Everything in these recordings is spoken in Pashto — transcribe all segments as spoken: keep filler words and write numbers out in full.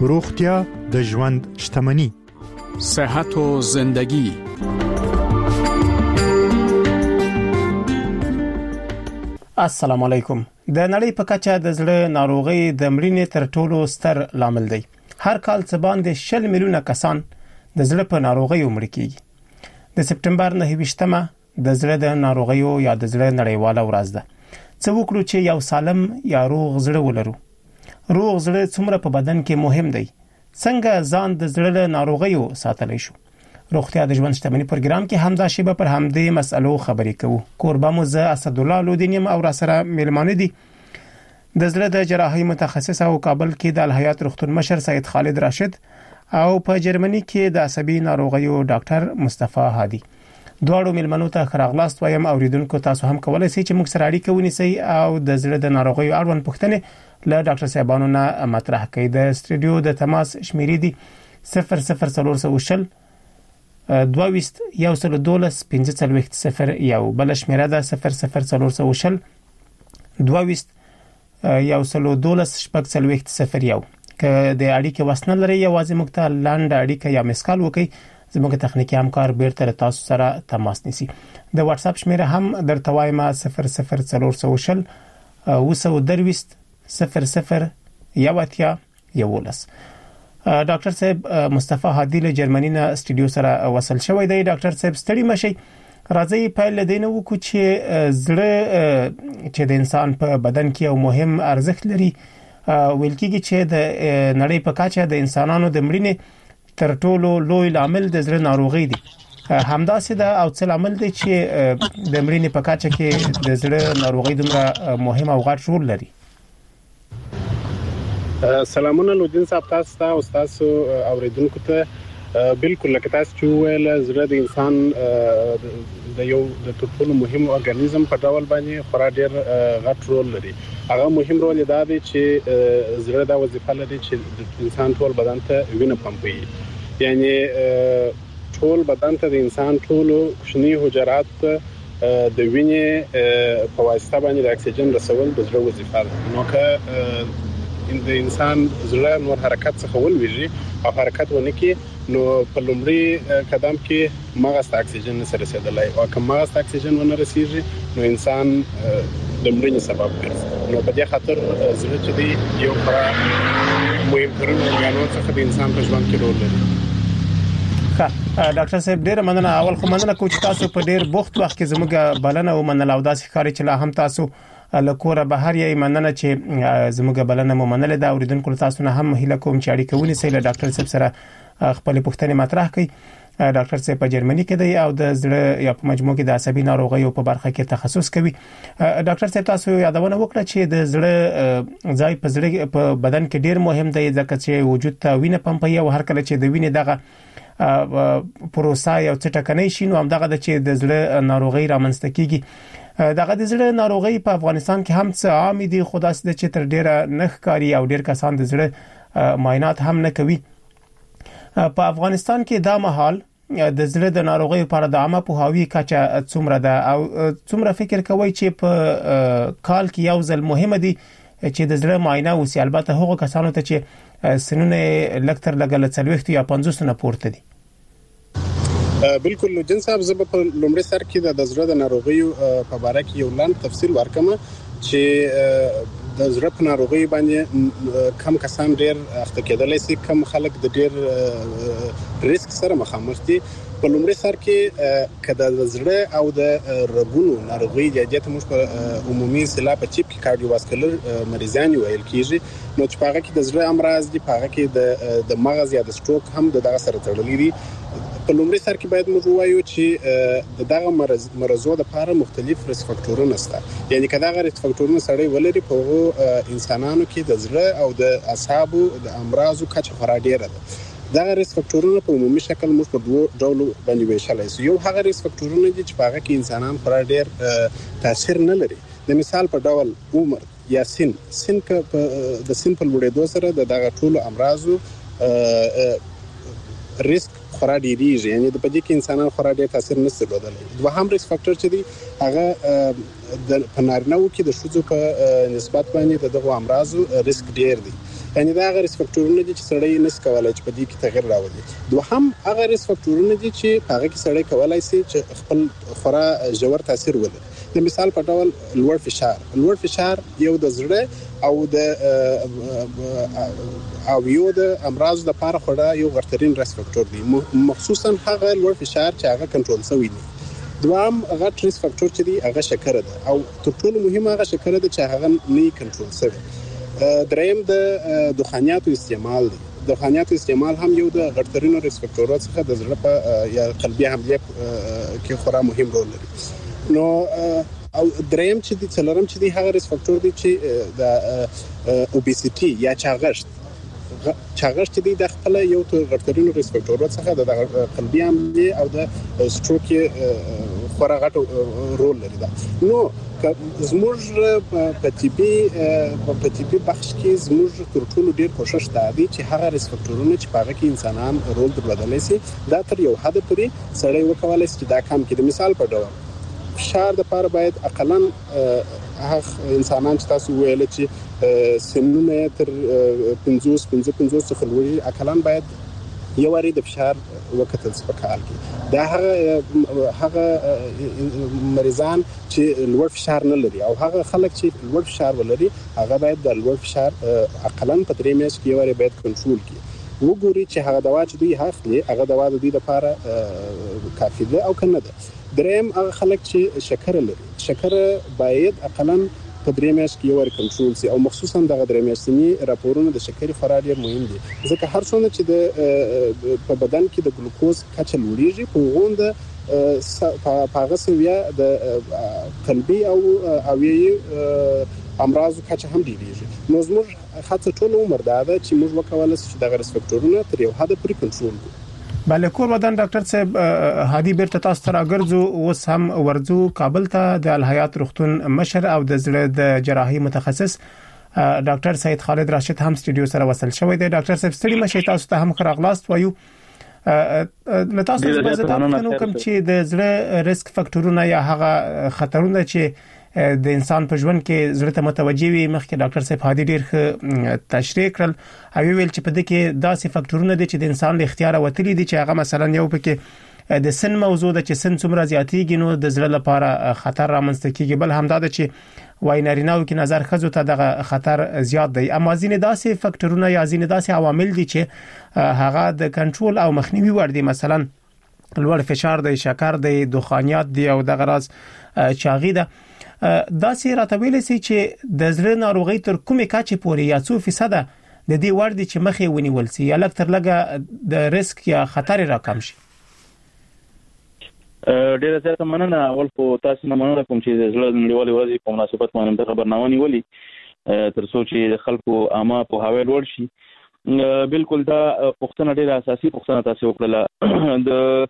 روغتیا د ژوند شتمني. صحت و زندگی. السلام علیکم. د نړۍ په کچه د زړه ناروغي د مړینې تر ټولو ستر لامل دی. هر کال څه باندې شل میلیونه کسان د زړه په ناروغي مړ کیږي. د سپټمبر نهه ویشتمه د زړه د ناروغیو یا د زړه نړیواله ورځ ده. څه وکړو چې یو سالم یا روغ زړه ولرو؟ روغ زړه څومره په بدن کې مهم دی؟ څنګه ځان د زړه له ناروغیو ساتلی شو؟ روغتیا د ژوند شتمني پروګرام کې همدا شیبه پر همدې مسئلو خبرې کوو. کوربه مو زه اسدالله لودینیم او را سره میلمانه دي د زړه د جراحي متخصص او کابل کې د الحیات روغتون مشر سید خالد راشد او په جرمني کې د عصبي ناروغیو ډاکټر مصطفی هادي. دواړو میلمنو ته خراغلاست وایم. اوریدونکو تاسو هم کولای شئ چې موږ سره اړیکه ونیسئ او د زړه د ناروغیو اړوند پوښتنې له ډاکټر صاحبانو نه مطرح کړئ. د سټوډیو د تماس شمیرې دي صفر صفر څلور سوه شل دوه ویشت یو سل دولس پنځه څلوېښت صفر یو. بل شمیره ده صفر صفر څلور سوه شل دوه ویشت یو سل دولس شپږ څلوېښت صفر یو. که د اړیکې وسنه لري یوازې موږ ته لاندې اړیکه یا مسکال وکړئ. زموږ تخنیکی همکار بیرته تاسو سره تماس نیسي. د واتس اپ شمیره هم درته وایم صفر صفر څلور سوه شل اوه سوه درویشت صفر صفر یو اتیا یولس. ډاکټر صاحب مصطفی هادي له جرمني نه سټوډیو سره وصل شوی دی. ډاکټر صاحب ستړي مشي. راځي پیل دینه وکړو چې زړه چې د انسان په بدن کې یو مهم ارزښت لري. ویل کېږي چې د نړۍ په کچه د انسانانو د مړینې تر ټولو لوی عامل د زړه ناروغي دی. همداسې دا او څه عامل دی چې د مړینې په کچه کې د زړه ناروغي دومره مهم او غټ رول لري. سلامونه لودین صاحب، تاسو ته او تاسو اوریدونکو ته. بالکل لکه تاسو چې ویل زړه د انسان د یو د ټولو مهم ارګانیزم په ډول باندې خورا ډیر غټ رول لري. هغه مهم رول دا دی چې زړه دا وظیفه لري چې د انسان ټول بدن ته وینه پمپوي. یعنی ټول بدن ته د انسان ټول کوچني حجرات د وینې په واسطه باندې د اکسیجن رسول د زړه وظیفه ده. نو که د انسان زړه نور حرکت څخه ولويږي او حرکت ونه کوي نو په لومړي قدم کې مغز ته اکسیجن نه رسیدلی او که مغز ته اکسیجن ونه رسیږي نو انسان د مړینې سبب ګرځي. نو په دې خاطر زړه چې دی یو خورا مهمترین ارګانو څخه د انسان په ژوند کې رول لري. ډاکټر صاحب ډیر مننه. اول خو مننه کوم چې تاسو په ډیر بوخت وخت کې زموږ بلنه ومنل او داسې ښکاري چې لا هم تاسو له کوره بهر یې. مننه چې زموږ بلنه مو منل ده. اوریدونکو تاسو نه هم هیله کوم چې اړیکه ونیسئ له ډاکټر صاحب سره خپل پوښتنې مطرح کړئ. ډاکټر صاحب په جرمني کې دی او د زړه یا په مجموع کې د عصبي ناروغیو په برخه کې تخصص کوي. ډاکټر صاحب تاسو یادونه وکړه چې د زړه ځای په زړه په بدن کې ډیر مهم دی ځکه چې وجود ته وینه پمپوي او هر کله چې د وینې دغه پروسه یو څه ټکنۍ شي نو همدغه د چې د زړه ناروغي رامنځته کیږي. دغه د زړه ناروغي په افغانستان کې هم څه عام دي خو داسې د چې تر ډیره نه ښکاري او ډیر کسان د زړه معاینات هم نه کوي. په افغانستان کې دا مهال د زړه د ناروغي لپاره د عامه پوهاوی کچه څومره ده او څومره فکر کوي چې په کال کې یو ځل مهمه دي چې د زړه معاینه وسی؟ البته هغه کسانو ته چې سنونه لکتر لګل څلوېښت یا پنځوس نه پورته دي. بالکل جن صاحب، زه په لومړي سر کې د زړه د ناروغیو په اړه کې یو لاندې تفصیل ورکم چې د زړه په ناروغي باندې کم کسان ډیر اخته کېدلی شي، کم خلک د ډیر ریسک سره مخامخ دي. په لومړي سر کې کله د زړه او د رګونو ناروغي د موږ په عمومي اصطلاح په چیپ کې کارډیوواسکولر مریضان ویل کیږي. نو چې په هغه کې د زړه امراض دي، په هغه کې د د مغز یا د سټروک هم د دغه سره تړلي دي. په لومړي سر کې باید موږ ووایو چې د دغه مرز مرزو لپاره مختلف ریسک فاکټورونه شته. یعنی که دغه ریسک فاکټورونه سړی ولري په هغو انسانانو کې د زړه او د اعصابو د امراضو کچه خورا ډیره ده. دغه ریسک فاکټورونه په عمومي شکل موږ په دوه ډولو باندې ویشلای شو. یو هغه ریسک فاکټورونه دي چې په هغه کې انسانان خورا ډیر تاثیر نه لري. د مثال په ډول عمر یا سن سن که د سن په لوړېدو سره د دغه ټولو امراضو ریسک خورا ډیریږي. یعنی د پدې کې انسانان خورا ډیر تاثیر نشي درلودلی. دوهم ریسک فاکټور چې دی هغه د پنارنو کې د شوزو په نسبت باندې دغه امراضو ریسک ډیر دی. یعنی دا هغه ریسک فاکټورونه دي چې سړی نس کولای چې په دې کې تغیر راوړي. دوهم هغه ریسک فاکټورونه دي چې هغه کې سړی کولای شي چې خپل خورا ژور تاثیر ولري. د مثال په ډول لوړ فشار لوړ فشار یو د زړه او د او یو د امراض لپاره خورا یو غټرین ریسک فاکټور دی، مخصوصا هغه لوړ فشار چې هغه کنټرول شوی دی. دوام غټ ریسک فاکټور چې دی هغه شکر ده او تر ټولو مهمه هغه شکر ده چې هغه نه کنټرول شوی. دریم د دخانیاتو استعمال دی. دخانیاتو استعمال هم یو د غټرینو ریسک فاکټورات څخه د زړه په یا قلبي حمله کې خورا مهم رول لري. نو او دریم چې د څلورم چې د هغه ریسک فاکټور دی چې د اوبیسيټي یا چاغښت چاغښت دی د خپل یو تر غټرینو ریسک فاکټورات څخه د قلبي حمله او د سټروک خورا غټ رول لري. دا نو زموږ په طبي په طبي بخش کې زموږ تر ټولو ډیر کوشش دی چې هغه ریسک فاکټورونه چې په هغه کې انسانان رول درلودلی شي دا تر یو حد پورې سړی وکولای شي چې دا کم کړي. د مثال په ډول فشار د لپاره باید اقلا هغه انسانان چې تاسو ویل چې سنونه تر پنځوس پنځوس څخه لوړ اقلا باید یو وری د فشار وکتل څه په کال کې. دا هغه هغه مریضان چې لوړ فشار نه لري او هغه خلک چې لوړ فشار ولري هغه باید د لوړ فشار اقلا په درې میاشتې کې یو وری باید کنټرول کړي. وګوري چې هغه دوا چې دوی اخلي هغه دوا د دوی لپاره کافي ده او کنه ده. دریم هغه خلک چې شکر لري شکر باید اقلا په درې میاشتې کې یو وری کنټرول شي او مخصوصا د درې میاشتنی راپورونه د شکر خورا ډیر مهم دي ځکه هر څونه چې د په بدن کې د ګلوکوز کچه لوړیږي په غونډه په هغه سویا د قلبي او اویي امراض کچه هم ډیریږي. نو زموږ خاصه ټول عمر دا ده چې موږ وکولای شو د ریسک فاکټورونو تر یو حد پورې کنټرول کړو. بله کور ودان ډاکټر صاحب هادي بیرته تاسو ته راګرځو اوس هم ورځو کابل ته د الحیات روغتون مشر او د زړه د جراحي متخصص ډاکټر سید خالد راشد هم سټوډیو سره وصل شوی دی. ډاکټر صاحب ستړي مشه تاسو ته هم خراغلاست وایو. لته تاسو په ځدان نو کوم چې د زړه ریسک فاکټورونه یا هغه خطرونه چې د انسان په ژوند کې زړه ته متوجي وي مخکې ډاکټر صاحب هادي ډیر ښه تشریح کړل او ویل چې په دې کې داسې فاکټورونه دي چې د انسان له اختیار وتلي دي چې هغه مثلا یو پکې د سن موضوع ده چې سن څومره زیاتېږي نو د زړه لپاره خطر رامنځته کیږي. بل همدا ده چې وای نارینه‌و کې نظر خزو ته دغه خطر زیات دی. اما ځینې داسې فاکټورونه یا ځینې داسې عوامل دي چې هغه د کنټرول او مخنیوي وړ دي، مثلا لوړ فشار دی، شکر دی، دخانیات دی او دغه راز چاغي ده. دا سي راتویل سي چې د زړه ناروغي تر کومه کچې پورې یا څو فیصد د دې وړ دي چې مخې ونیول سي یا لکه تر لګه د ریسک یا خطر راکم شي. ډیره زیاته مننه. اول خو تاسو نه مننه کوم چې د زړه نړیوالې ورځې په مناسبت باندې د خبرنامه نیولې تر څو چې خلکو عامه په هاوی لوړ شي. بالکل دا پښتنه ډیره اساسي پښتنه تاسو وکړه. د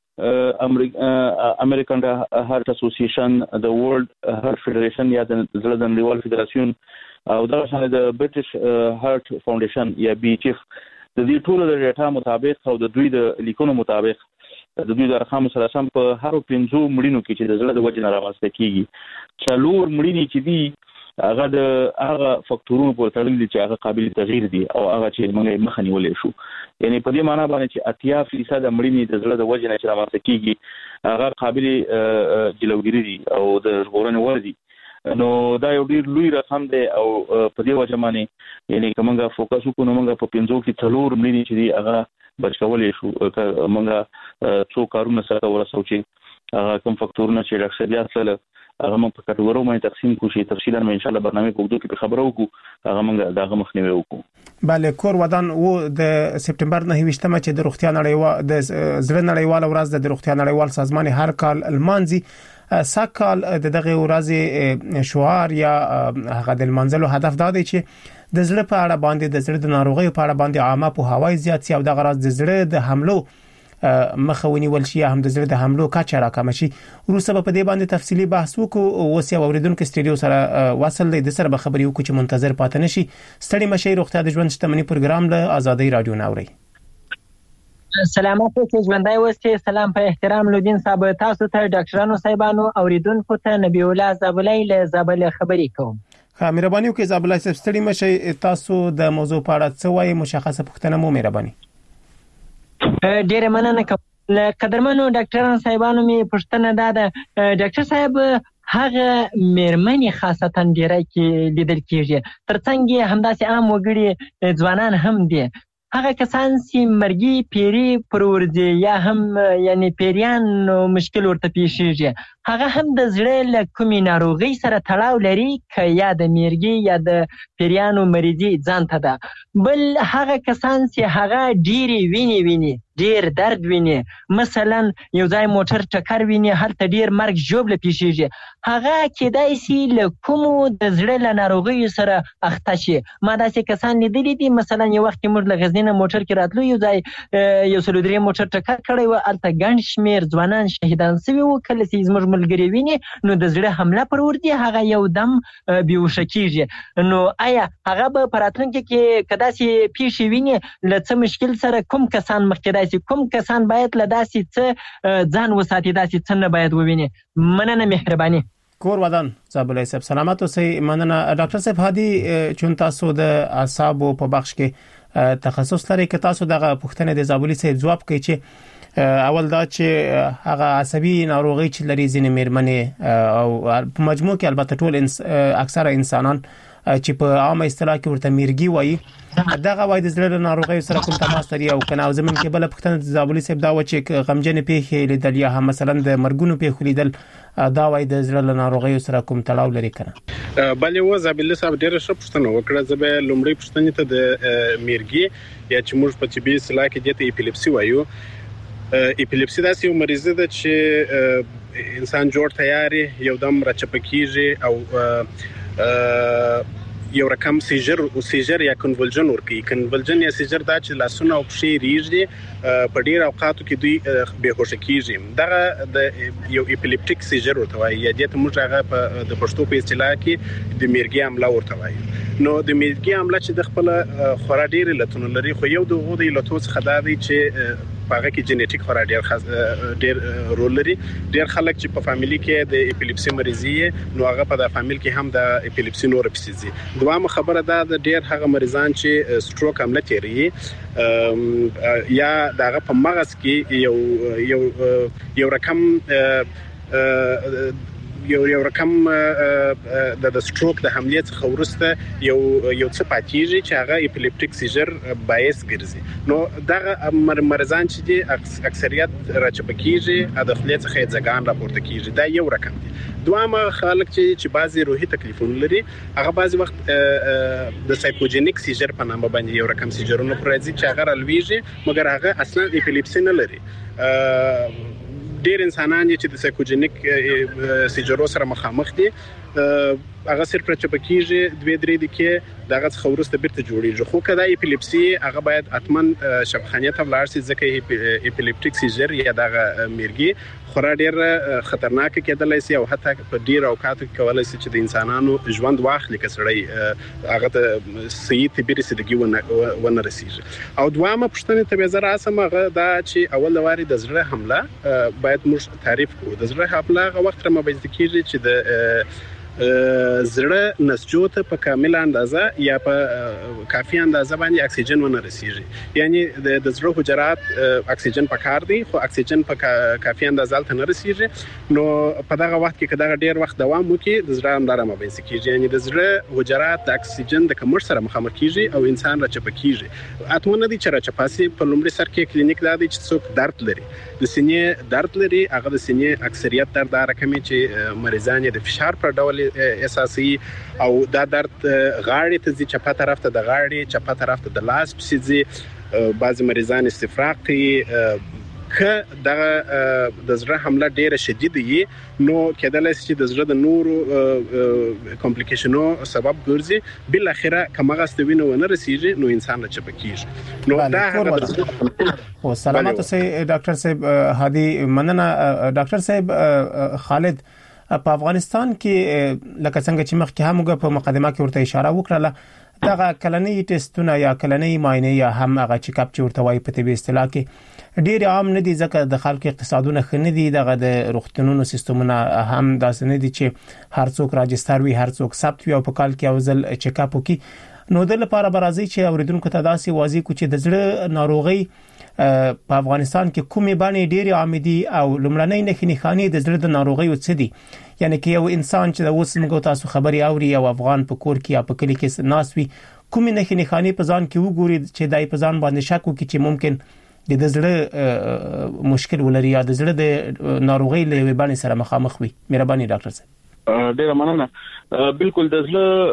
امریکن هارت اسوسییشن، د ورلد هارت فدریشن یا د زړه د نړیوال فدراسیون او دا شان د برټش هارت فاونډیشن یا بي ایچ اف د دې ټولو د ډیټا مطابق او د دوی د لیکونو مطابق د دوی د ارقام سره سم په هر پنځو مړینو کې چې د زړه د وجې نه راوځي کیږي څلور مړینې چې دي هغه د هغه فاکټورونو په تړلې چې هغه قابل تغییر دي او هغه چې موږ مخ نیولې شو. یعنی په دې معنی باندې چې اتیا فیصد مړینې د زړه د وجې نه چې راوځي کیږي هغه قابل جلوګیری دي او د ژغورنې وړ دي. نو دا یو ډیر لوی رقم دی او په دې وجه باندې یعنی کومه فوکس وکړو موږ په پنځو کې څلور مړینې چې دي هغه بچ کولای شو. موږ څو کارونه سره ورسو چې هغه کوم فاکټورونه چې اکثریت سره هغه موږ په کټګورو باندې تقسیم کوو چې تفصیلا ان شاء الله برنامه په وګړو کې خبرو وکړو هغه موږ دغه مخنیوي وکړو. بله کور ودان و د سپټمبر نه ویشتمه چې د روغتیا نړیوال د زړه نړیوال ورځ د روغتیا نړیوال سازمان هر کال المانزي ساکال د دغه ورځ شعار یا هغه د منځلو هدف دا دی چې د زړه په اړه باندې د زړه د ناروغي په اړه باندې عامه په هوای زیات سي او د غراض د زړه د حملو مخاوني ولشي هم د زړه د حملو کچه راکم شي. وروسته په دې باندې تفصيلي بحث وکړو. اوس یو اوریدونکو سټډیو سره وصل دی د سره به خبري وکړو چې منتظر پاتې نشي. ستړي مشه روغتیا د ژوند شتمنۍ پروګرام له آزادۍ رادیو ناوړي. سلامات اوسئ ژوندۍ اوسئ. سلام په احترام لودین صاحب تاسو ته ډاکټرانو صاحبانو اوریدونکو ته نبی الله زابلای له زابل خبري کوم. مهرباني وکړئ زابل صاحب ستړي مشي تاسو د موضوع په اړه څه وایي مشخصه پوښتنه مو مهرباني ډیره مننه کوم قدرمنو ډاکټرانو صاحبانو می پوښتنه ده ډاکټر صاحب هغه مېرمنې خاصتا ډیره کې لیدل کیږي ترڅنګ همداسې عام وګړي ځوانان هم دي هغه کسان چې مرګي پیری پرورځي یا هم یعنی پیریان مشکل ورته پیښیږي هغه هم د زړه له کومې ناروغي سره تړاو لري که یا د میرګي یا د پیریانو مریضي ځان ته ده بل هغه کسان چې هغه ډیری ویني ویني ډیر درد ویني مثلا یو ځای موټر ټکر ویني هلته ډیر مرګ ژوبله پیښیږي هغه کېدای شي له کومو د زړه له ناروغیو سره اخته شي ما داسې کسان لیدلي دي مثلا یو وخت موږ له غزني نه موټر کې راتلو یو ځای یو سلو درې موټر ټکر کړی و هلته ګڼ شمېر ځوانان شهیدان شوي وو کله چې زموږ ملګري ویني نو د زړه حمله پر ورځي هغه یو دم بیهوشه کیږي نو آیا هغه به په راتلونکي کې که داسې پیښې ویني له څه مشکل سره کوم کسان مخکې داسې کوم کسان باید له داسې څه ځان وساتي داسې څه نه باید وویني مننه مهرباني کور ودان زابل صاحب سلامات اوسئ مننه ډاکټر صاحب هادي چون تاسو د اعصابو په بخش کې تخصص لري که تاسو دغه پوښتنه د زابل صاحب جواب کوي چې اول دا چې هغه عصبي ناروغي چې لري ځینې مېرمنې او په مجموع کې البته ټول انس اکثره انسانان چې په عامه اصطلاح کې ورته میرګي وایي دغه وایي د زړه ناروغي سره کوم تماس لري او کنه زمون کې بل پوښتنه د زابل صاحب دا و چې غمجن پیښې لیدل یا هم مثلا د مرګونو پیښې لیدل دا وایي د زړه ناروغي سره کوم تړاو لري کنه بلې و زابل صاحب ډېر ښه پوښتنه وکړه زه به لومړی پوښتنې ته د میرګي یا چې موږ په طبي اصطلاح کې دته اپیلیپسي وایو اپیلیپسي داسې یو مریضي ده چې انسان جوړ تیاري یو دم راچپکیږي او یو رقم سیجر او سیجر یا کنولجن ورکی کنولجن یا سیجر دا چې لاسونه او پښې ریږدي په ډیر اوقاتو کې دوی بهوشه کیږي دا د یو اپیلیپټیک سیجر ورته وایي یا د موږ هغه په د پښتو په اصطلاح کې د میرګي حمله ورته وایي نو د میرګي حمله چې د خپل خورا ډیر لتون لري خو یو د غوډي لتو څخه دا دی چې هغه کې جنیټیک خورا ډیر خاص ډیر رول لري ډیر خلک چې په فامیلی کې د اپیلیپسي مریضي نو هغه په د فامیل کې هم د اپیلیپسي نور پسیزي دوامه خبره ده د ډیر هغه مریضان چې سټروک حمله تیری یا دغه په مغز کې یو یو یو رقم یو یو رقم د د سټروک د حمله څخه ورسته یو یو څه پاتېږي چې هغه اپیلیپټیک سیجر باعث ګرځي نو دغه مریضان چې دي اکثریت راچپکیږي د خپل څخه ځګان راپورته کیږي دا یو رقم دی دوامه خلک چې چې بعضي روحي تکلیفونه لري هغه بعضي وخت د سایکوجینیک سیجر په نامه باندې یو رقم سیجرونه پرځي چې هغه رالويږي مګر هغه اصلا اپیلیپسي نه لري ډیر انسانان چې د سایکوجینیک سیجرو سره مخامخ دي هغه صرف راچپکیږي دوه درې دقیقې دغه څخه ورسته بیرته جوړیږي خو کله اپیلیپسي هغه باید اتمن شفاخانه ته ولاړ شي ځکه اپیلیپټیک سیجر یا دغه میرګي خورا ډیر خطرناک کېدلای شي او حتی په ډیر اوقاتو کې کولای شي چې د انسانانو ژوند واخلي کسړی هغه ته صحیح طبي رسیدګي ونه رسیږي او دوامه پښتنه ته به زرا سم هغه دا چې اول واري د زړه حمله باید موږ تعریف کوو د زړه حمله هغه وخت را مبایز کیږي چې د زړه نسجو ته په کامل اندازه یا په کافي اندازه باندې اکسیجن ونه رسیږي یعنی د زړه حجرات اکسیجن پکار دي خو اکسیجن په کافي اندازه ته نه رسیږي نو په دغه وخت کې کله ډیر وخت دوام وکړي د زړه انداره مبینځ کیږي یعنی د زړه حجرات د اکسیجن د کمښت سره مخامخ کیږي او انسان راچپکیږي اتمنه دي چې راچپاسي په لومړي سر کې کلینیک دا دي چې څوک درد لري د سینې درد لري هغه د سینې اکثریت درد راکمي چې مریضان د فشار پر ډول اساسي او دا درد غاړې ته ځي چپه طرف ته د غاړې چپه طرف ته د لاس پسې ځي بعض مریضان استفراغ کوي که دغه د زړه حمله ډیره شدید وي نو کېدلای شي چې د زړه د نورو کمپلیکیشنو سبب ګرځي بل اخره کمغه ستوینه ونه رسیږي نو انسان لا چپکیږي نو دا هغه او سلامات اوسئ ډاکټر صاحب هادي مننه ډاکټر صاحب خالد په افغانستان کې لکه څنګه چې مخکې هم په مقدمه کې ورته اشاره وکړه دغه کلنی ټیسټونه یا کلنی معاینه یا هم هغه چیک اپ چې ورته وایي په طبي اصطلاح کې ډیر عام نه دي ځکه د خلکو اقتصادونه خنه دي دغه د روغتونونو سیستمونه هم داسې نه دي چې هر څوک راجستر وي هر څوک ثبت وي او په کال کې اوزل چیک اپ وکي نو د لپاره برازي چې اوریدونکو ته داسې واضح کو چې د زړه ناروغي په افغانستان کې کومې باندې ډېری عام دي او لمړنۍ نښې نښانې د زړه د ناروغي څه دي یعنی کې یو انسان چې د اوس موږ تاسو خبري اوري او افغان په کور کې یا په کلی کې ناس وي کومې نښې نښانې په ځان کې وګوري چې دای په ځان باندې شک وکړي چې ممکن د زړه مشکل ولري یا د زړه د ناروغي له باندې سره مخامخ وي مهرباني ډاکټر صاحب ډیره مننه بالکل د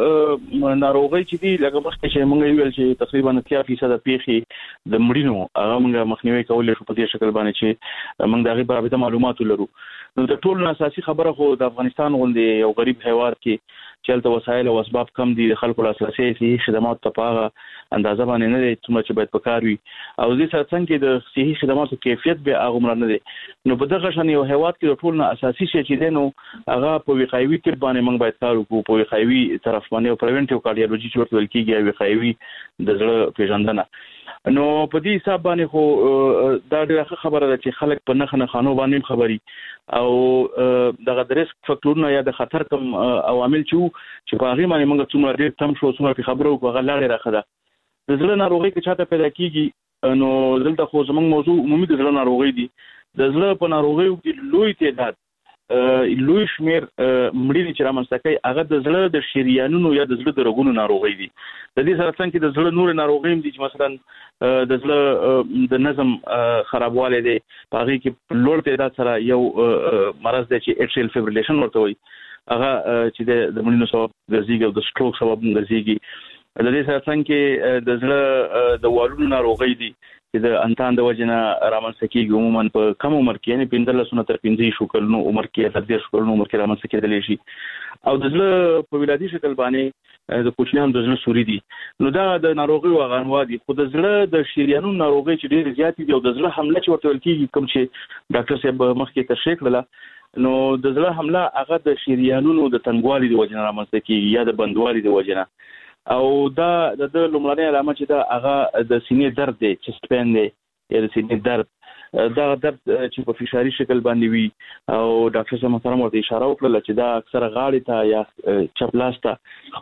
زړه ناروغي چې دی لکه مخکې چې موږ ویل چې تقریبا اتیا فیصد پیښې د مړینو هغه موږ مخنیوي کولای شو په دې شکل باندې چې موږ دغه بابت معلومات لرو نو د ټول اساسي خبره خو د افغانستان غونډې یو غریب هیواد کې چلته وسایل او اسباب کم دي د خلکو لاسرسي صحي خدمات ته پاغه اندازه باندې نه دي چې باید پکار وي او دې سره څنګه د صحي خدماتو کیفیت به هغه مر نه دي نو په دغه شان یو هیواد کې د ټول نه اساسي شی چې دی نو هغه په وقایوي طب باندې موږ باید کار وکړو په وقایوي طرف باندې او پریونټیو کارډیولوژي چې ورته ویل کیږي او وقایوي د زړه پیژندنه نو په دې حساب باندې خو دا ډېره خبره ده چې خلک په نخنه خانو باندې خبري او دغه د ریسک فاکټورونه یا د خطر کم عوامل چې چې په هغه باندې موږ څومره ډېر تم شو څومره خبرو کوغه لاړې راخده د زړه ناروغي کې چاته پیدا کیږي نو دلته خو زموږ موضوع عمومي د زړه ناروغي دي د زړه په ناروغیو کې لوی تعداد لوی شمیر مړینې چې رامنځته کوي هغه د زړه د شریانونو یا د زړه د رګونو ناروغي دي د دې سره څنګه د زړه نور ناروغي دي چې مثلا د زړه د نظم خرابواله دي په هغه کې لوړ تعداد سره یو مرض دی چې اټریل فیبریلیشن ورته وایي هغه چې د مړینو سبب ګرځي او د سټروک سبب ګرځي د دې سره څنګه د زړه د والونو ناروغي دي چې د انتان د وجنه رامنځته کیږي عموما په کم عمر کې یعنی پنځه سنه تر پنځه شو کلونو عمر کې تر دې شو کلونو عمر کې رامنځته کېدلی شي او د زړه په ولادي شکل باندې د کوچنیانو د زړه سوري دي نو دا د ناروغي او غنوا دي خو د زړه د شریانونو ناروغي چې ډېر زیات دي او د زړه حمله چې ورته کیږي کوم چې ډاکټر صاحب مخکې تشریح کړل نو د زړه حمله هغه د شریانونو د تنګوالي د وجنه رامنځته کیږي یا د بندوالي د وجنه او دا د لومړنۍ علامه چې دا هغه د سینې درد دی چست پین دی یا د سینې درد دا درد چې په فشاري شکل باندې وي او ډاکټر صاحب محترم ورته اشاره وکړه چې دا اکثره غاړې ته یا چپ لاس ته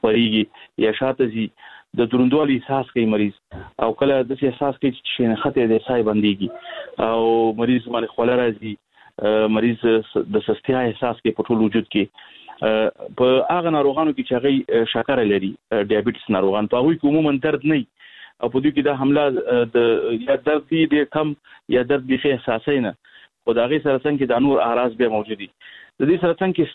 خپريږي یا شاته زی د دروندوالي احساس کوي مریض او کله د احساس کوي چې شینخته د سای باندېږي او مریض باندې خوله راځي مریض د سستیا احساس کوي په ټول وجود کې په هغه ناروغانو کې چې هغه شکر لري ډایابټیس ناروغان په هغه کې عموما درد نه او په دې کې دا حمله د یا درد دی کم یا درد به احساسای نه خو دا غي سره څنګه د نور اعراض به موجود دي د دې سره څنګه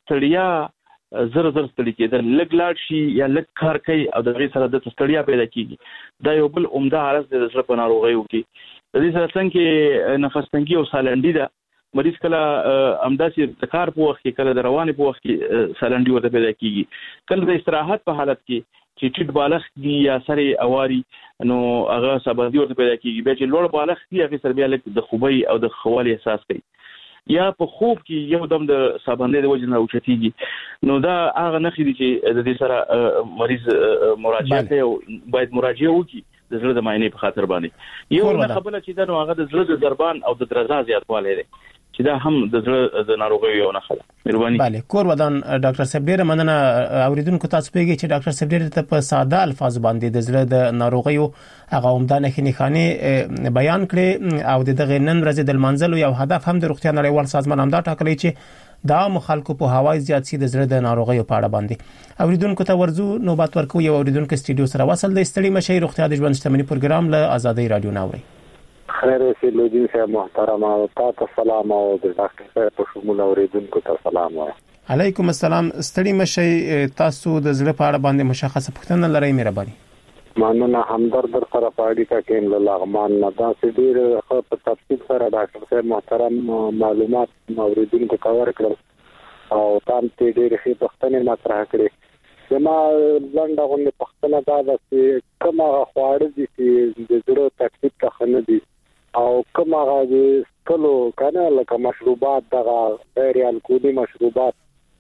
ستړیا زر زر ستړي کېدل لګ لاړ شي یا لګ کار کوي او د غي سره د ستړیا پیدا کیږي دا یو بل عمده عرض د زړه په ناروغیو کې د دې سره څنګه نفس تنګي او سالنډي ده مریض کله امداسي د کار په وخت کې کله د رواني په وخت کې سالنډي ورته پیدا کیږي کله د استراحت په حالت کې چې ټیټ بالغ دی یا سره اواري نو هغه سبب ورته پیدا کیږي به چې لوړ بالغ دی هغه سره بیا لکه د خوبي او د خوالي احساس کوي یا په خوب کې یو دم د سابندې د وجه نه اوچتيږي نو دا هغه نخې دي چې د دې سره مریض مراجعه کوي باید مراجعه وکړي د زړه د معاینې په خاطر باندې یو نه خبره چې دا نو هغه د زړه د ضربان او د درزا زیاتوالی دی چې دا هم د زړه د ناروغیو یو نه خله مهرباني bale کور ودان ډاکټر صاحب ډیره مننه اوریدونکو تاسو پیږي چې ډاکټر صاحب ډیره ته په ساده الفاظ باندې د زړه د ناروغیو هغه عمده نه خانه بیان کړي او دغه نن ورځ د منځلو یو هدف هم د روغتیا نړیوال سازمان هم دا ټاکلی چې دا مخالکو په هوای زیات سي د زړه د ناروغیو په اړه باندې اوریدونکو ته ورزو نوبات ورکو یو اوریدونکو استډیو سره وصل د استړي مشي روغتیا د ژوند شتمنۍ پروګرام له آزادۍ رادیو ناوړي خیر سیلودین صاحب محترم او تاسو سلام او د ډاکټر صاحب په شمول اوریدونکو ته سلام وایم علیکم السلام ستړي مشي تاسو د زړه په اړه باندې مشخصه پوښتنه لرئ مهرباني مانونه همدرد در سره پاړی کا کېم له لغمان نه دا ډیر په تفصیل سره ډاکټر صاحب محترم معلومات اوریدونکو ته ورکړل او تاسو ته ډیر ښه پوښتنه مطرح کړې زما لنډه غونډه پوښتنه دا ده چې کومه خواړه دي چې د زړه تکلیف ته خنه دي او کومه غاړي کلو کنه لکه مشروبات دغه غیر الکولي مشروبات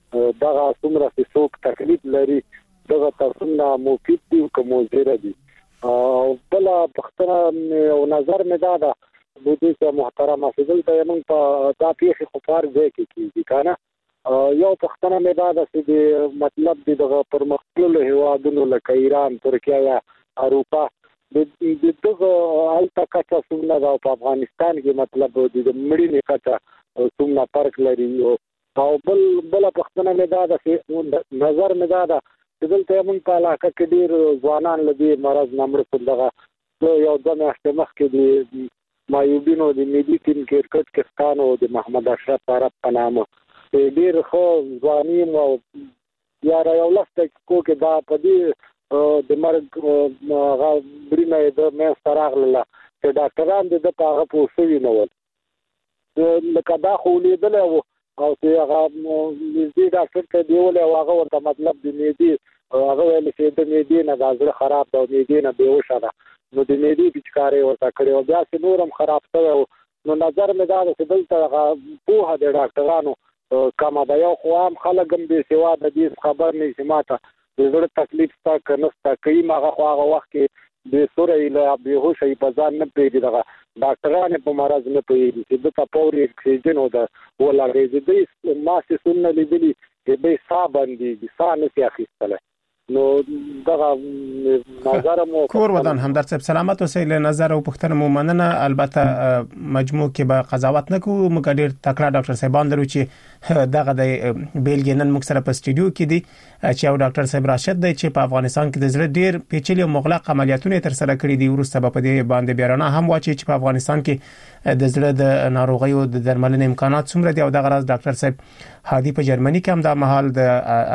دغه څومره چې څوک تکلیف لري دغه تاسو نه مفید دي کوم زیره دي او بل پختنه او نظر مې دا ده بودیجه محترمه سیدل ته موږ په دا پیښې خفار ځای کې کیږي کنه یو پښتنه مې دا د دې مطلب د پرمختللو هیوادونو لکه ایران ترکیه یا اروپا د دغه الته کچه څومره ده په افغانستان کې مطلب د مړینې کچه څومره فرق لري او بل بل پښتنه مې دا د نظر مې دا ده چې دلته موږ په علاقه کې ډیر ځوانان لدی مرز نمبر په دغه یو د میاشتې مخکې د مایوبینو د ملي ټیم کرکټ کپتان او د محمد اشرف عرب په نامه ډیر خو ځواني مو یا یو لسته کو کې دا په دې د مرګ هغه برینه د مې سراغله چې ډاکټران د هغه پوښتنه نه ول لکه دا خو لیدل او چې هغه دې ډاکټر ته دیول او هغه ورته مطلب د میدي هغه ویل چې د میدي نه غاځره خراب ده او میدي نه بیهوشه ده نو د میدي پچکارې ورته کړی او بیا چې نورم خراب شوی نو نظر مې دا چې دلته په هغه ډاکټرانو کما دا یو خو هم خلک هم به سوا د دې خبر نه چې ماته د زړه تکلیف تا کنه تا کوي ماغه خو هغه وخت کې د سورې له بیهوشي په ځان نه پیږي دغه ډاکټرانو په مرز نه پیږي چې د تپوري اکسیجن او د ولغې د ماسه سنن لیدلي چې به صاحب باندې ځان نه اخیستله نو دغه نظر مو کور ودان همدرد صاحب سلامت اوسئ له نظر او پښتنه مو مننه البته مجموع کې به قضاوت نکو موږ ډیر تکړه ډاکټر صاحبان درو چې دغه د بیلګې نن موږ سره په سټډیو کې دي چې یو ډاکټر صاحب راشد دی چې په افغانستان کې د زړه ډیر پیچلي او مغلق عملیاتونه تر سره کړي دي ورسته په دې باندې بیرانه هم واچي چې په افغانستان کې د زړه د ناروغي او د درملنې امکانات څومره دي او دغه راز ډاکټر صاحب هادي په جرمني کې هم د محل د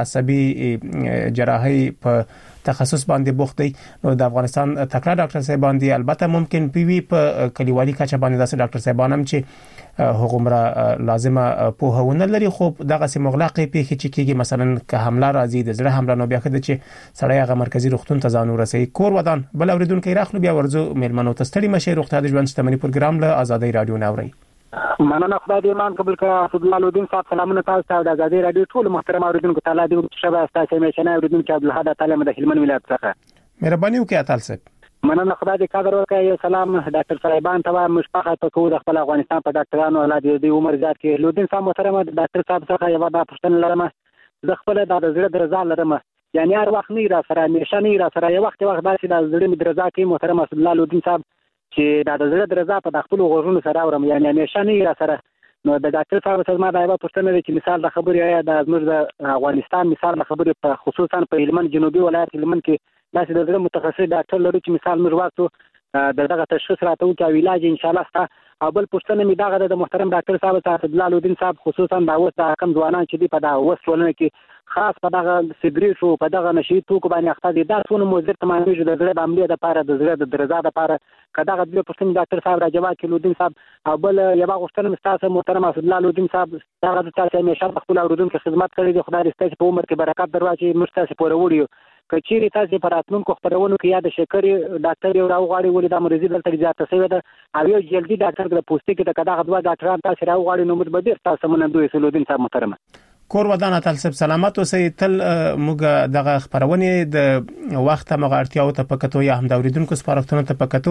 عصبي جراحي په تخصص باندې بوخت دی نو د افغانستان تکړه ډاکټر صاحبان دي البته ممکن پی وی په کلیوالي کچه باندې داسې ډاکټر صاحبان هم چې هغومره لازمه پوهونه لري خو دغه سي مغلقې پیښې چې کیږي مثلا که حمله راځي د زړه حمله نو بیا خد چې سړی هغه مرکزی روغتون ته ځان ورسوي کور ودان بل اوریدونکو راخلو بیا ورزو میلمنو تستړي مشه روغتیا د ژوند شتمنۍ پروګرام له آزادۍ رادیو ناوړي مننه خدای دې ایمان قبول کړه عبد الله الدین صاحب سلامونه تاسو ته د آزادۍ رادیو ټول محترم اوریدونکو تعالی دې شبه تاسو مې شنه اوریدونکو عبد الحاد تعالی د هلمند ولایت څخه مهرباني وکړئ تعال صاحب مننه خدای دې قدر وکړي سلام ډاکټر صاحبان ته مشفقه ته کو د خپل افغانستان په ډاکټرانو اولاد دې عمر زیات کې لودین صاحب محترم ډاکټر صاحب څخه یو دا پښتنه لرم زه خپل د زړه درزا لرم یعنی هر وخت نه را سره نشانه را سره یو وخت وخت داسې د زړه می درزا کې محترم عبد الله لودین صاحب چې د زړه درزا په خپل غوږونو سره اورم یعنی نشانه را سره نو د ډاکټر صاحب څخه ما دا یو پوښتنه چې مثال د خبرې یا د زموږ د افغانستان مثال د خبرې په خصوصا په هلمند جنوبي ولایت هلمند کې داسې د زړه متخصص ډاکټر لري چې مثال موږ واسو د دغه تشخیص راته وکړي او علاج ان شاء الله ستا او بل پوښتنه می دغه د محترم ډاکټر صاحب صاحب عبد الله الدین صاحب خصوصا دا اوس د کم ځوانان چې دی په دا اوس ولنه کې خاص په دغه سګریټ او په دغه نشي توکو باندې اخته دي دا څونه موزر تمامي د زړه د عملیات لپاره د زړه د درزا لپاره کداغه د پښتون ډاکټر صاحب راجوا کې لودین صاحب او بل یو غوښتنه مستاسه محترم عبد الله الدین صاحب دغه د تاسو همیشه خپل اوریدونکو خدمت کړی دی خدای دې ستاسو په عمر کې برکت دروازې مستاسه پوره وړي کچيري تاسو پر راتلونکو خبرونو کې یا د شکرې ډاکټر یو راوغاړي ولې د مریض دلته زیاته شوی ده او یو جلدی ډاکټر د پوسټ کې د کداغه دوا ډاکټران تاسو راوغاړي نو متبدر تاسو منندوی سلودین صاحب محترم کور ودان تل سلامت اوسئ تل موږ دغه خبرونه د وخت مغارتیاو ته پکتو یا هم د اوریدونکو سپارښتنه ته پکتو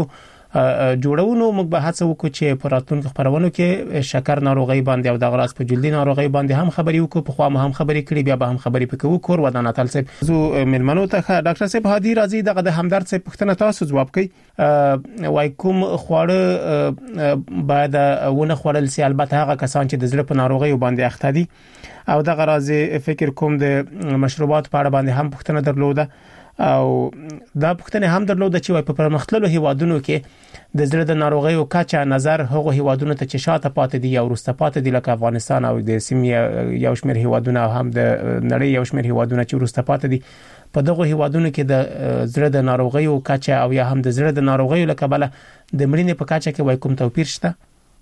جوړونو موږ به هڅه وکړو چې په راتلونکو خبرونو کې شکر ناروغي باندې او د غراس په جلدي ناروغي باندې هم خبري وکړو په خوا هم خبري کړي بیا به هم خبري پکوو کور ودان تل سه زو ملمنو ته ډاکټر صاحب هادي راځي دغه د همدرد صاحب پښتنه تاسو جواب کوي وای کوم خواړه بعد ونه خورل سي البته هغه کسان چې د زړه په ناروغي باندې اخته دي او د غرازي فکر کوم د مشروبات په اړه باندې هم پښتنه درلوده او دا پښتنه هم درلوده چې په پرمختللو هیوادونو کې د زړه د ناروغي او کچا نظر هغه هیوادونو ته چې شاته پاتې دي او ورسته پاتې دي لکه افغانستان او د سیمې یو شمېر هیوادونه هم د نړۍ یو شمېر هیوادونه چې ورسته پاتې دي په دغه هیوادونو کې د زړه د ناروغي او کچا او یا هم د زړه د ناروغي لکه بل د مړینې په کچا کې وای کوم توپیر شته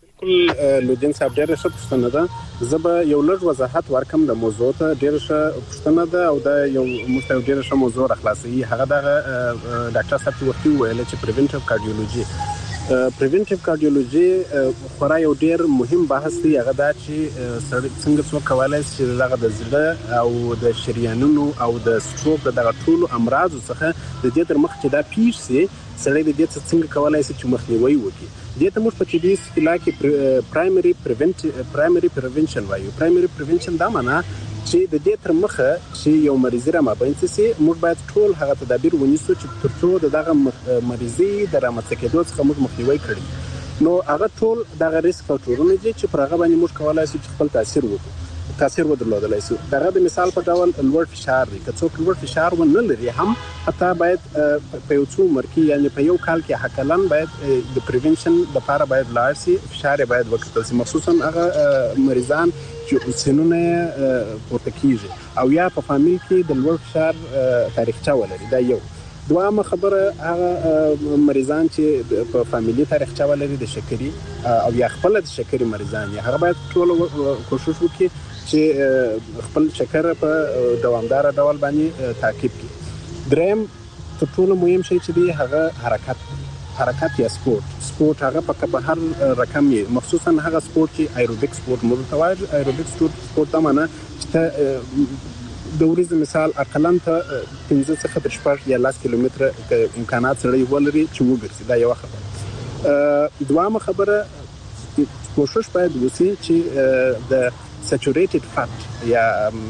لودین صاحب ډېر ښه پوښتنه ده زه به یو لږ وضاحت ورکم د موضوع ته ډېر ښه پوښتنه ده او دا یو مستو ډېر ښه موضوع راخلاصي هغه د ډاکټر صاحب وختي ویل چې پریونټیو کارډیولوژي پریونټیو کارډیولوژي خورا یو ډېر مهم بحث دی هغه دا چې څنګه څو کولای شي دغه د زړه او د شریانونو او د سټروک دغه ټول امراض څخه د دې تر مخ چې دا پیښ سي سړی د دې څخه څنګه کولای شي چې مخنیوي وکړي دې ته موږ په طبي اصطلاح کې پرایمري پریونټ پرایمري پریونشن وایو. پرایمري پریونشن دا معنا چې د دې تر مخه چې یو مریض را مابینځي سي موږ باید ټول هغه تدابیر ونیسو چې ترڅو دغه مریضي د رامنځته کېدو څخه موږ مخنیوي کړو. نو هغه ټول دغه ریسک فاکټورونه دي چې پر هغه باندې موږ کولای شو چې خپل تاثیر وکړو تاثیر ودرلودلای شو. دغه د مثال په ډول لوړ فشار دی. که څوک لوړ فشار ونه لري هم حتی باید په یو څو مرکي یعنی په یو کال کې حکلن باید د پریونشن لپاره باید لاړ شي، فشار باید وکړل شي، مخصوصا هغه مریضان چې سنونه پورته کیږي او یا په فامیل کې د لوړ فشار تاریخچه ولري. دا یو. دوامه خبره هغه مریضان چې په فامیلی تاریخچه ولري د شکرې او یا خپل د شکرې مریضان یې هغه باید ټول کوشش وکړي چې خپل شکر په دوامدار ډول باندې تعقیب کړي. دریم تر ټولو مهم شی چې دی هغه حرکت حرکت یا سپورت. سپورت هغه په هر رقم یې مخصوصا هغه سپورت چې ایروبیک سپورت موږ ته وایي. ایروبیک سپورت دا معنی چې د ورځې مثال اقلن ته پنځه څخه تر شپږ یا لس کیلومتره امکانات سره ولري چې وګرځي. دا یو خبره. دوامه خبره کوشش باید وشي چې د سچوریټډ فات یا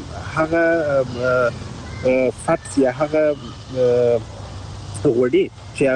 هغه فات یا هغه غوړي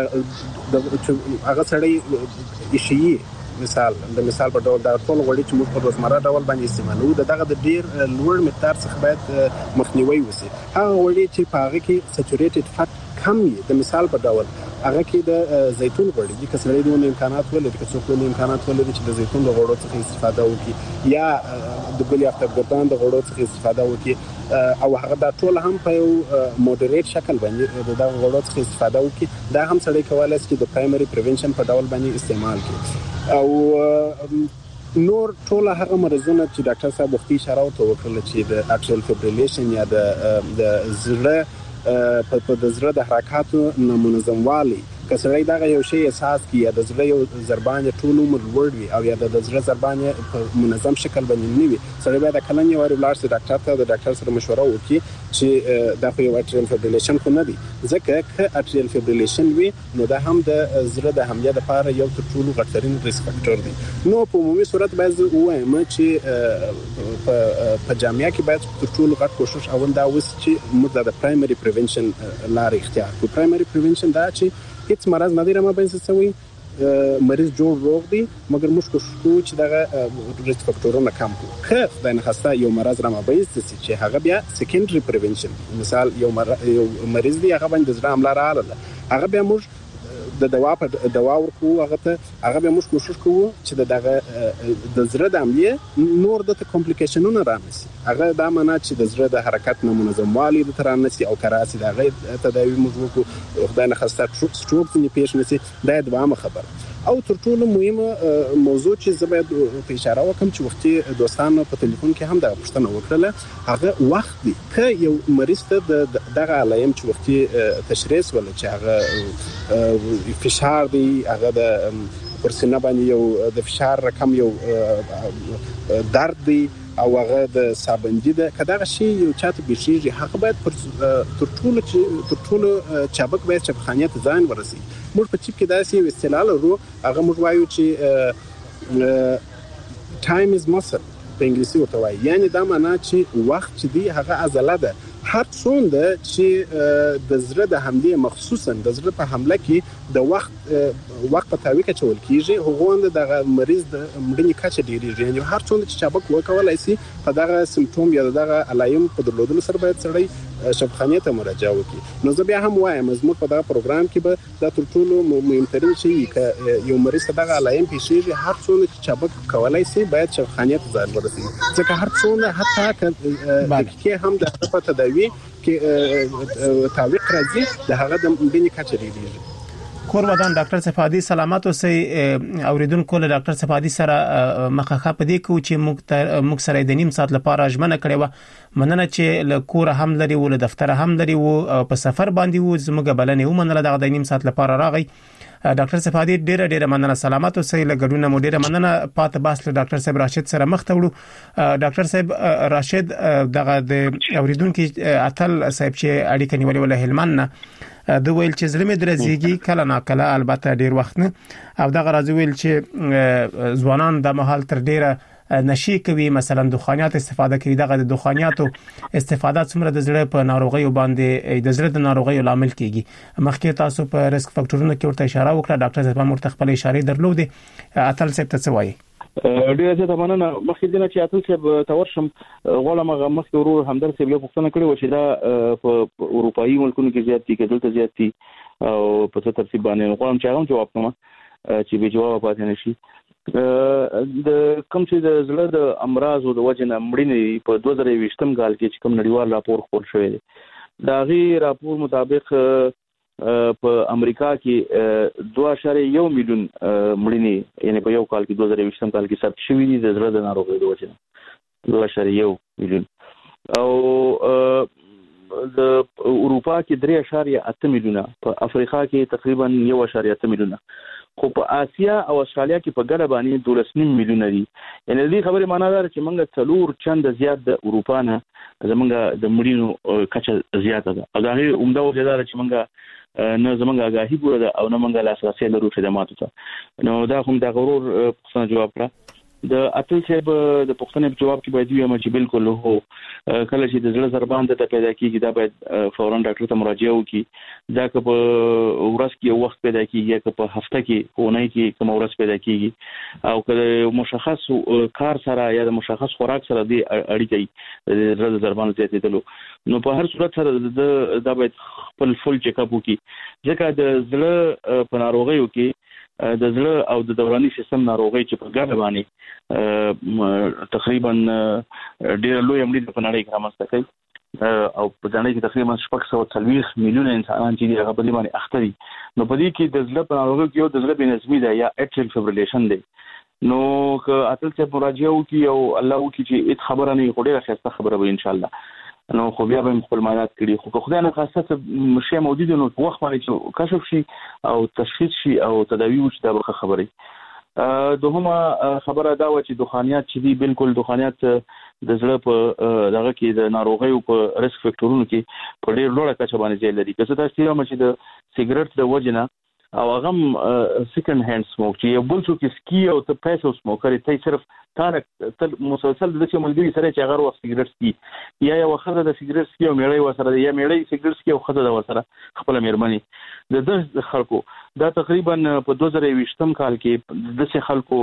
چې هغه سړی شي مثال د مثال په ډول دا ټول غوړي چې موږ په روزمره ډول باندې استعمالوو دغه د ډیر لوړ مقدار څخه باید مخنیوي وشي. هغه غوړي چې په هغه کې سچوریټډ فات کم وي د مثال په ډول هغه کې د زیتون غوړي دي. که سړی دونه امکانات ولري که څوک دونه امکانات ولري چې د زیتون د غوړو څخه استفاده وکړي یا د ګل افتابګردان د غوړو څخه استفاده وکړي او هغه دا ټول هم په یو موډریټ شکل باندې د غوړو څخه استفاده وکړي. دا هم سړی کولای شي د پرایمري پریونشن په ډول باندې استعمال کړي. او نور ټول هغه مرزونه چې ډاکټر صاحب وختي اشاره وکړه چې د اټریل فیبریلیشن یا د د زړه په د زړه د حرکاتو نامنظموالي که سړی دغه یو شی احساس کړي یا د زړه یو ضربان ټول عمر لوړ وي او یا د زړه ضربان په منظم شکل باندې نه وي سړی باید کله نه وری لاړ شي ډاکټر ته د ډاکټر سره مشوره وکړي چې دا خو یو اټریل فیبریلیشن خو نه دی. ځکه که اټریل فیبریلیشن وي نو دا هم د زړه د حمله لپاره یو تر ټولو غټرین ریسک فاکټور دی. نو په عمومي صورت باید وایم چې په جامعه کې باید تر ټولو غټ کوشش اول دا وس چې موږ د پرایمري پریونشن لارې اختیار کړو. پرایمري پریونشن دا چې هیڅ مرض نه دی را مابینځ شوی، مریض جوړ روغ دی، مګر موږ کوشش کوو چې دغه ریسک فاکټورونه کم کړو. که خدای نخواسته یو مرض را مابینځ شي چې هغه بیا سیکنډري پریونشن مثال یو مریض دی هغه باندې د زړه حمله راغله هغه بیا موږ د دوا په دوا ورکو هغه ته هغه به موږ کوشش کوو چې دغه د زړه د عملیه نور د کمپلیکیشنونو رانسي. هغه دا معنی چې د زړه د حرکت نه منظموالي د ترانسي او کراسي دغه تداوی موږ وکړو خدای نه خسته سټروک ته پیښ نشي. دا دوامه خبره. او تر ټولو مهمه موضوع چې زه باید په اشاره وکم چې وختي دوستانو په ټلیفون کې هم دا پوښتنه وکړه هغه وخت دی که یو مریض ته دغه علایم چې وختي تشخیص ولا چې هغه فشار دی هغه د پرسینه باندې یو د فشار رقم یو درد دی او هغه د سابندی ده کداغه شی یو چاته بشيږي هغه باید تر ټولو چې تر ټولو چابک باید چې خانیت ځان ورسي. موږ په چیپ کې داسې یو اصطلاح لرو هغه موږ وایو چې ټایم از مسل په انګلیسي ورته وایي، یعنی دا معنی چې وخت چې دی هغه عضله ده. هر څومره چې د زړه د حمله مخصوصا د زړه په حمله کې د وخت وخت په تاوی کې چول کیږي هغه د مریض د مړینې کچه ډیریږي. یعنی هر څومره چې چابک وکولای شي په دغه سیمټوم یا دغه علایم په درلودلو سره باید سړی شفاخانه ته مراجعه وکړي. نو زه بیا هم وایم زموږ په دغه پروګرام کې به دا تر ټولو مهمترین شی چې یو مریض دغه علایم پیښیږي هر څومره چې چابک کولای شي باید شفاخانه ته ځان ورسوي. ځکه هر څومره حتی کې هم د په تداوی کې تعویق راځي د هغه د مبینی کچه ډیریږي. کور ودان ډاکټر صفادي سلامت اوسئ. اوریدونکو له ډاکټر صفادي سره مخه پدې کو چې موږ موږ سره د نیم ساعت لپاره ژمنه کړې و مننه چې له کور هم لري ول دفتر هم لري و په سفر باندې و زموږ بلنې و منله دغه د نیم ساعت لپاره راغی. ډاکټر صفادي ډیره ډیره مننه سلامت اوسئ. له ګډونه مو ډیره مننه. پات باس له ډاکټر صاحب راشد سره مخ ته وړو. ډاکټر صاحب راشد دغه د اوریدونکو اتل صاحب چې اړیکه نیولې ول هلمند نه د ویل چې زړه مې درځيږي کله نا کله البته ډیر وخت نه او دا غراځي ویل چې ځوانان د محل تر ډیره نشي کوي مثلا دخانیات استفاده کوي دغه د دخانیاتو استفاده څومره د زړه په ناروغیو باندې د زړه د ناروغیو لامل کیږي مخکې تاسو په ریسک فاکټورونو کې ورته اشاره وکړه ډاکټر صاحب مرته خپل اشاره درلودې اتل صاحب ته څه وایي ډیره زه مننه مخکې دنه چې اتل صاحب تورشم غواړم هغه مخکې ورور همدر صاحب یو پوښتنه کړې و چې دا په اروپאי ملکونو کې زیات دي کې دلته زیات دي او په څه ترتیب باندې غواړم چې هغه جواب کوم چې به جواب پاتې نشي د کوم چې د زړه د امراض او د وجنه مړینې په دوه زره یوویشتم کال کې چې کوم نړیوال راپور خپور شوی دی دا غي راپور مطابق په امریکا کې دوه اعشاریه یو میلیون مړینې یعنی په یو کال کې دوه زره یوویشتم کال کې ثبت شوی دي د زړه د ناروغیو د وجنه دوه اعشاریه یو میلیون او د اروپا کې درې اعشاریه اته میلیونه په افریقا کې تقریبا یو اعشاریه اته میلیونه خو په آسیا او استرالیا کې په ګډه باندې دولس نیم میلیونه دي یعنی دې خبره معنا ده چې موږ څلور چند زیات د اروپا نه زمونږ د مړینو کچه زیاته ده او دا هی عمده وجه ده چې موږ نه زمونږ آگاهی پوره ده او نه موږ لاسرسي لرو خدماتو ته نو دا هم د غرور پوښتنه جواب کړه د اتل صاحب د پوښتنې جواب کې باید ویم چې بالکل هو کله چې د زړه ضربان د پیدا کیږي دا باید فورا ډاکټر ته مراجعه وکړي دا که په ورځ کې یو وخت پیدا کیږي یا که په هفته کې اونۍ کې کوم ورځ پیدا کیږي او که مشخص کار سره یا د مشخص خوراک سره د اړیکې د زړه ضربان زیاتېدلو نو په هر صورت سره دا باید خپل فل چیک اپ وکړي ځکه د زړه په ناروغیو کې د زړه او د دوراني سیستم ناروغي چې په ګډه باندې تقریبا ډېر لوی عملیات په نړۍ کې رامنځته کوي او په ځانګړي کې تقریبا شپږ سوه څلوېښت میلیونه انسانان چې هغه په دې باندې اخته دي نو په دې کې د زړه په ناروغي کې یو د زړه بېنظمي ده یا اټریل فبریلیشن دی نو که اتل څه مراجعه وکړي او الله وکړي چې هیڅ خبره نه وي ډېره ښه خبره به ان شاء الله نو خو بیا به خپل معاینات کړي خو خدای نه خاصه شی موجود نو وخت باندې چې کشف شي او تشخیص شي او تداوی وشي دا به خبره دوهمه خبره دا و چې دخانیات چې دي بالکل دخانیات د زړه په دغه کې د ناروغیو په ریسک فیکټورونو کې په ډېر لوړه کچه باندې ځای لري که څه تاسو یو چې د سیګریټ د وجنه او هغه سیکنډ هاند سموک چې یو بل څوک سکي او ته پیسو سموکر ته صرف تانه مسلسل د څه ملګری سره چې هغه وخت سیګریټ سکي یا یو خزه د سیګریټ سکي او میړی وسره یا میړی سیګریټ سکي او خزه د وسره خپل میرمنی د د خلکو دا تقریبا په دوه زره یوویشتم کال کې د څه خلکو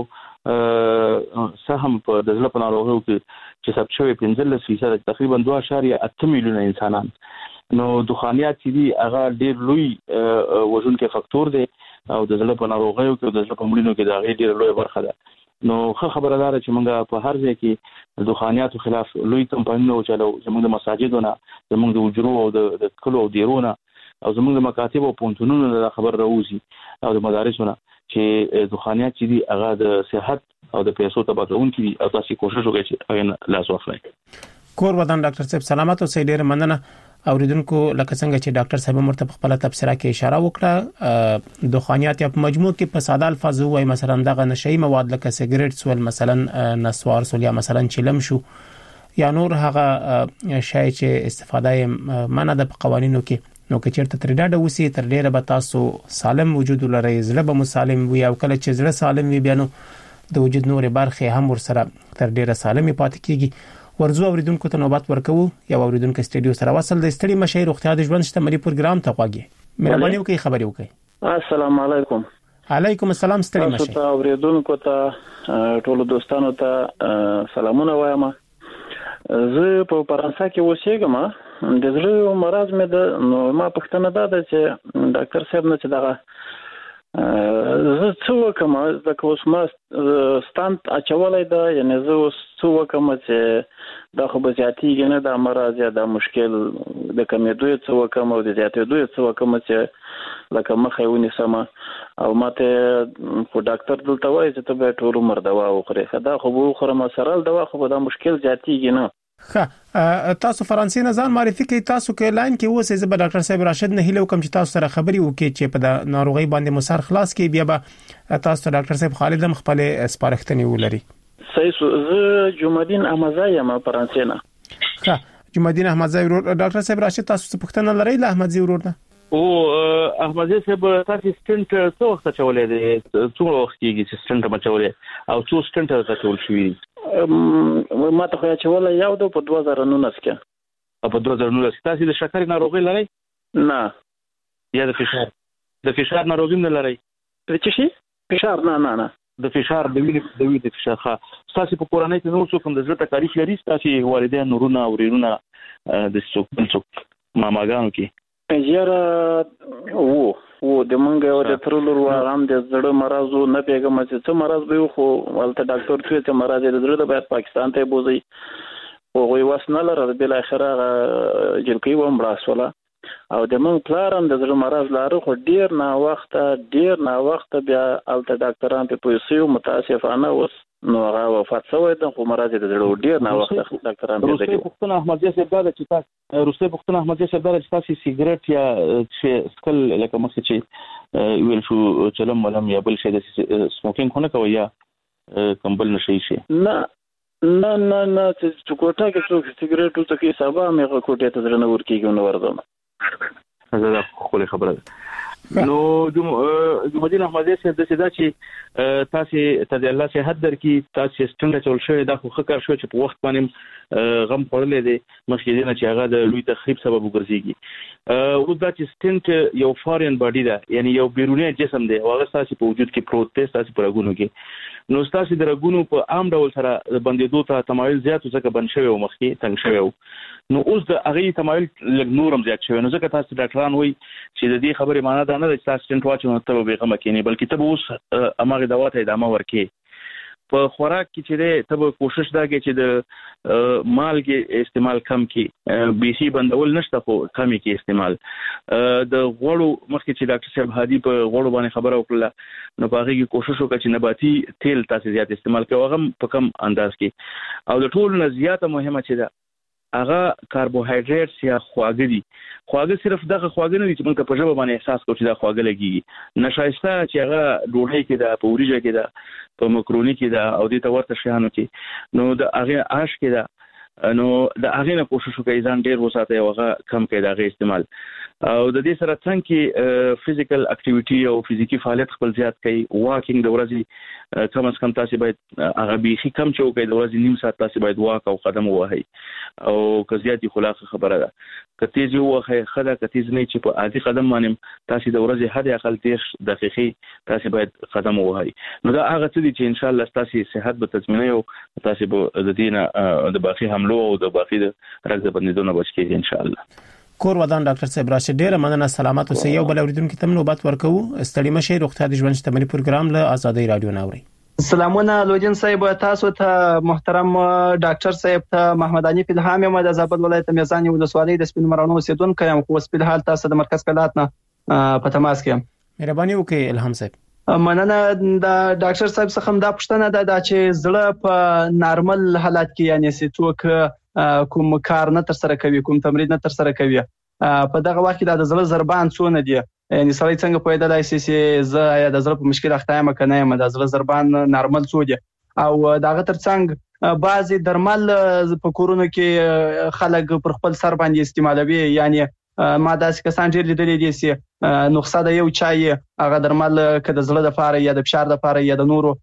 سهم په د زړه په ناروغیو کې چې ثبت شوی پنځلس فیصد تقریبا دوه اعشاریه اته میلیونه انسانان نو دخانیات چې دي هغه ډېر لوی وژونکی فاکتور دی او د زړه په ناروغیو کې د زړه په مړینو کې دا ډېر لوی برخه ده نو ښه خبره ده چې موږ په هر ځای کې د دخانیاتو خلاف لوی کمپاینونه وچلو زموږ د مساجدونو زموږ د وجرو او د کلو او دیرونو او زموږ د مکاتب او پونتونونو د خبر راوځي او د مدارسونو چې دخانیات چې دي هغه د صحت او د پیسو تبادلون کې او تاسو کوشش وکړئ چې هغه لاس واخلئ کور ودان ډاکټر صاحب سلامات اوسئ ډېر مننه اوریدونکو لکه څنګه چې ډاکټر صاحب مرته په خپل تبصره کې اشاره وکړه دخانیات په مجموع کې په ساده الفاظ وایي مثلا دغه نشئی مواد لکه سیګریټ سول مثلا نسوار سول یا مثلا چلم شو یا نور هغه شای چې استفاده منع ده په قوانینو کې نو که چیرته تر ډاډه وسی تر ډیره به تاسو سالم وجود لرئ زړه به مسالم وي او کله چې زړه سالم وي بیا نو د وجود نور برخه هم ورسره تر ډیره سالمي پاتې کیږي ورزو اوریدونکو ته نوبت ورکوو یا اوریدونکو استډیو سره وصل د استړي مشي روغتیا د ژوند شتمري پروګرام ته غواګي مهرباني وکړئ خبري وکړئ السلام علیکم علیکم السلام ستړي مشي تاسو ته اوریدونکو ته ټول دوستانو ته سلامونه وایم زه په فرانسه کې اوسېږم د زړه مرز مې د نو ما پښتنه ده چې ډاکټر صاحب نه چې دغه زه څه وکم د کوس ما ستانت اچولای دا یعنی زه اوس څه وکم چې دا خو به زیاتیږي نه د مرز یا د مشکل د کمیدو څه وکم او د زیاتېدو څه وکم چې لکه مخه ونیسم او ماته خو ډاکټر دلته وایي چې ته به ټول عمر دوا وخورې دا خو به خورم سره دوا خو به دا مشکل زیاتیږي نه ښه تاسو فرانسې نه ځان معرفي کوي تاسو کې لاین کې اوسئ زه به ډاکټر صاحب راشد نه هیله کوم چې تاسو سره خبري وکړي چې په د ناروغي باندې مسار خلاص کې بیا به تاسو ډاکټر صاحب خالد هم خپل سپارښتنې ولري صحیح زه جمعدین احمدزی یم فرانسې نه ښه جمعدین احمدزی ورور ډاکټر صاحب راشد تاسو څه پوښتنه لرئ له احمدزی ورور نه او احمدزي صاحب تاسو سټنټ څو وخت چولې دي څو وخت کېږي چې سټنټ مچولې او څو سټنټ ته چول شوی ما ته خو چولې یو د په دوه زره نولس کې په دوه زره نولس تاسو د شکر ناروغي لرئ نه یا د فشار د فشار ناروغي نه لرئ څه شي فشار نه نه نه د فشار د وینې د وینې د فشار ښه تاسو په کورنۍ کې نور څه کوم د زړه تکالیف لري تاسو والدین نورونه او ورونه د څوک بل څوک ماماګانو کې یاره وو وو د مونږ یو د ترلور وارام د زړه مرض نه پیګم چې څه مرض به خو ولته ډاکټر ته چې مرض د زړه د باید پاکستان ته بوزي او وی واسنه لره بل اخره جلکی و مړاسوله او د مونږ پلارم د زړه مرض لاره خو ډیر نه وخت ډیر نه وخت بیا الته ډاکټران په پوسیو متاسفانه وس نو هغه وفات شوی د خو مرض د زړه ډیر نه وخت ډاکټران په دې پښتون احمدزي صاحب دا چې تاسو روسي پښتون احمدزي صاحب دا چې تاسو سیګریټ یا چې سکل لکه مخ چې ویل شو چلم ولم یا بل شي د سموکینګ خونه کوي یا کمبل نشي شي نه نه نه نه چې کوټه کې څوک سیګریټ وڅ کې سبا مې کوټه ته درنه ورکیږي نو ورځم زه خو خبره نو جمعدین احمدزي صاحب د سدا چې تاسو ته الله صحت درکې تاسو سټنډ چول شوی دا خو خکر شو چې په وخت باندې غم خورلې دي مخکې دینه چې هغه د لوی تخریب سبب وګرځيږي او دا چې سټنډ یو فارین باډي ده یعنی یو بیرونی جسم دی او هغه تاسو په وجود کې پروت دی تاسو په رګونو کې نو تاسو د رګونو په عام ډول سره بندېدو ته تمایل زیات ځکه بند شوی او مخکې تنګ شوی نو اوس د هغه تمایل لږ نورم زیات شوی نو ځکه تاسو ډاکټران وایي چې د دې خبرې معنی دا نه ده چې تاسو سټنټ واچو ته به غم کینی بلکې ته اوس اماغه دوا ته ادامه ورکې په خوراک کې چې ته به کوشش دا کې چې د مالګې استعمال کم کې بیسي بندول نشته خو کم کې استعمال د غوړو مخکې چې ډاکټر صاحب هادي په غوړو باندې خبره وکړه نو په هغه کې کوشش وکړه چې نباتي تیل تاسو زیات استعمال کوئ هغه په کم انداز کې او د ټول نه زیاته مهمه چې ده هغه کاربوهایډریټس یا خواږه دي خواږه صرف دغه خواږه نه دي چې موږ په ژبه باندې احساس کوو چې دا خواږه لګي نشایسته چې هغه ډوډۍ کې ده په وریجه کې ده په مکروني کې ده او دې ته ورته شیانو کې نو د هغه آش کې ده نو د هغه نه کوشش وکړئ ځان ډیر وساتئ او هغه کم کړئ د هغه استعمال او د دې سره څنګه فزیکل اکټیویټي او فزیکی فعالیت خپل زیات کړئ واکینګ د ورځې کم از کم تاسو باید هغه بيخي کم چوکې د ورځې نیم ساعت تاسو باید واک او قدم ووهئ او که زیاتې خلاصه خبره ده که تیز ووهئ خدا که تیز نه چې په عادي قدم باندې تاسو د ورځې حد اقل تیس دقیقې تاسو باید قدم ووهئ نو دا هغه څه دي چې ان شاء الله تاسو صحت به تضمینوي او تاسو به د دینه د باقي حملو او د باقي د رګ بندیدو نه بچ کیږئ ان شاء الله کور ودان ډاکټر صاحب راشد ډیره مننه سلامات اوسئ یو بل اوریدونکو ته نوبت ورکوو ستړي مشه روغتیا د ژوند شتمنۍ پروګرام له آزادۍ رادیو ناوړي سلامونه لودین صاحب تاسو ته محترم ډاکټر صاحب ته محمد علي فلهام یم د زابل ولایت میزان ولسوالۍ د سپین مرانو اوسیدونکو یم خو سپین حال تاسو د مرکز کلات نه په تماس کې مهرباني وکړئ الهام صاحب مننه د ډاکټر صاحب څخه دا پوښتنه ده چې زړه په نارمل حالت کې یعنی څوک کوم کار نه تر سره کوي کوم تمرین نه تر سره کوي په دغه وخت کې د زړه ضربان څونه دي یعنی سړی څنګه پوهیدلای شي چې زه یا د زړه په مشکل اخته یم کنه یم د زړه ضربان نارمل څو دي او دغه ترڅنګ بعضی درمل په کورونو کې خلک پر خپل سر باندې استعمالوي یعنی ما داسې کسان ډېر لیدلي دي چې نسخه د یو چای هغه درمل که د زړه لپاره یا د فشار لپاره یا د نورو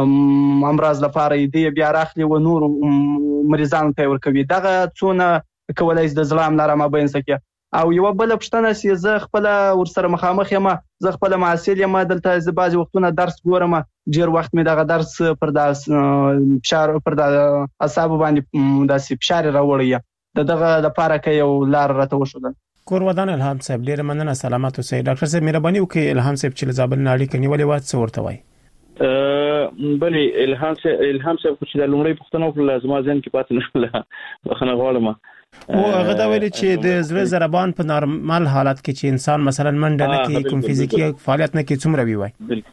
امراض لپاره دی بیا راخلي و نورو مریضانو ته ورکوي دغه څونه کولای شي د زړه املاره مابین سکه او یو بل پښتنه چې زه خپل ورسره مخامخ یم زه خپل معاصر یم دلته ز بعضی وختونه درس ګورم ډیر وخت مې دغه درس پر د فشار پر د اعصاب باندې داسې فشار راوړی د دغه لپاره کې یو لار راته وشول کور ودان الهام صاحب ډیر مننه سلامات اوسئ ډاکټر صاحب مهرباني وکړئ الهام صاحب چې زابل ناړي کني ولې وات څه ورته وای بلې الهام صاحب الهام صاحب چې د لومړی پښتنو پر لازم ځین کې پاتې نشول بخنه غواړم او هغه دا ویل چې د زړه ضربان په نارمل حالت کې چې انسان مثلا منډه نه کوي کوم فزیکی فعالیت نه کوي څومره وی وای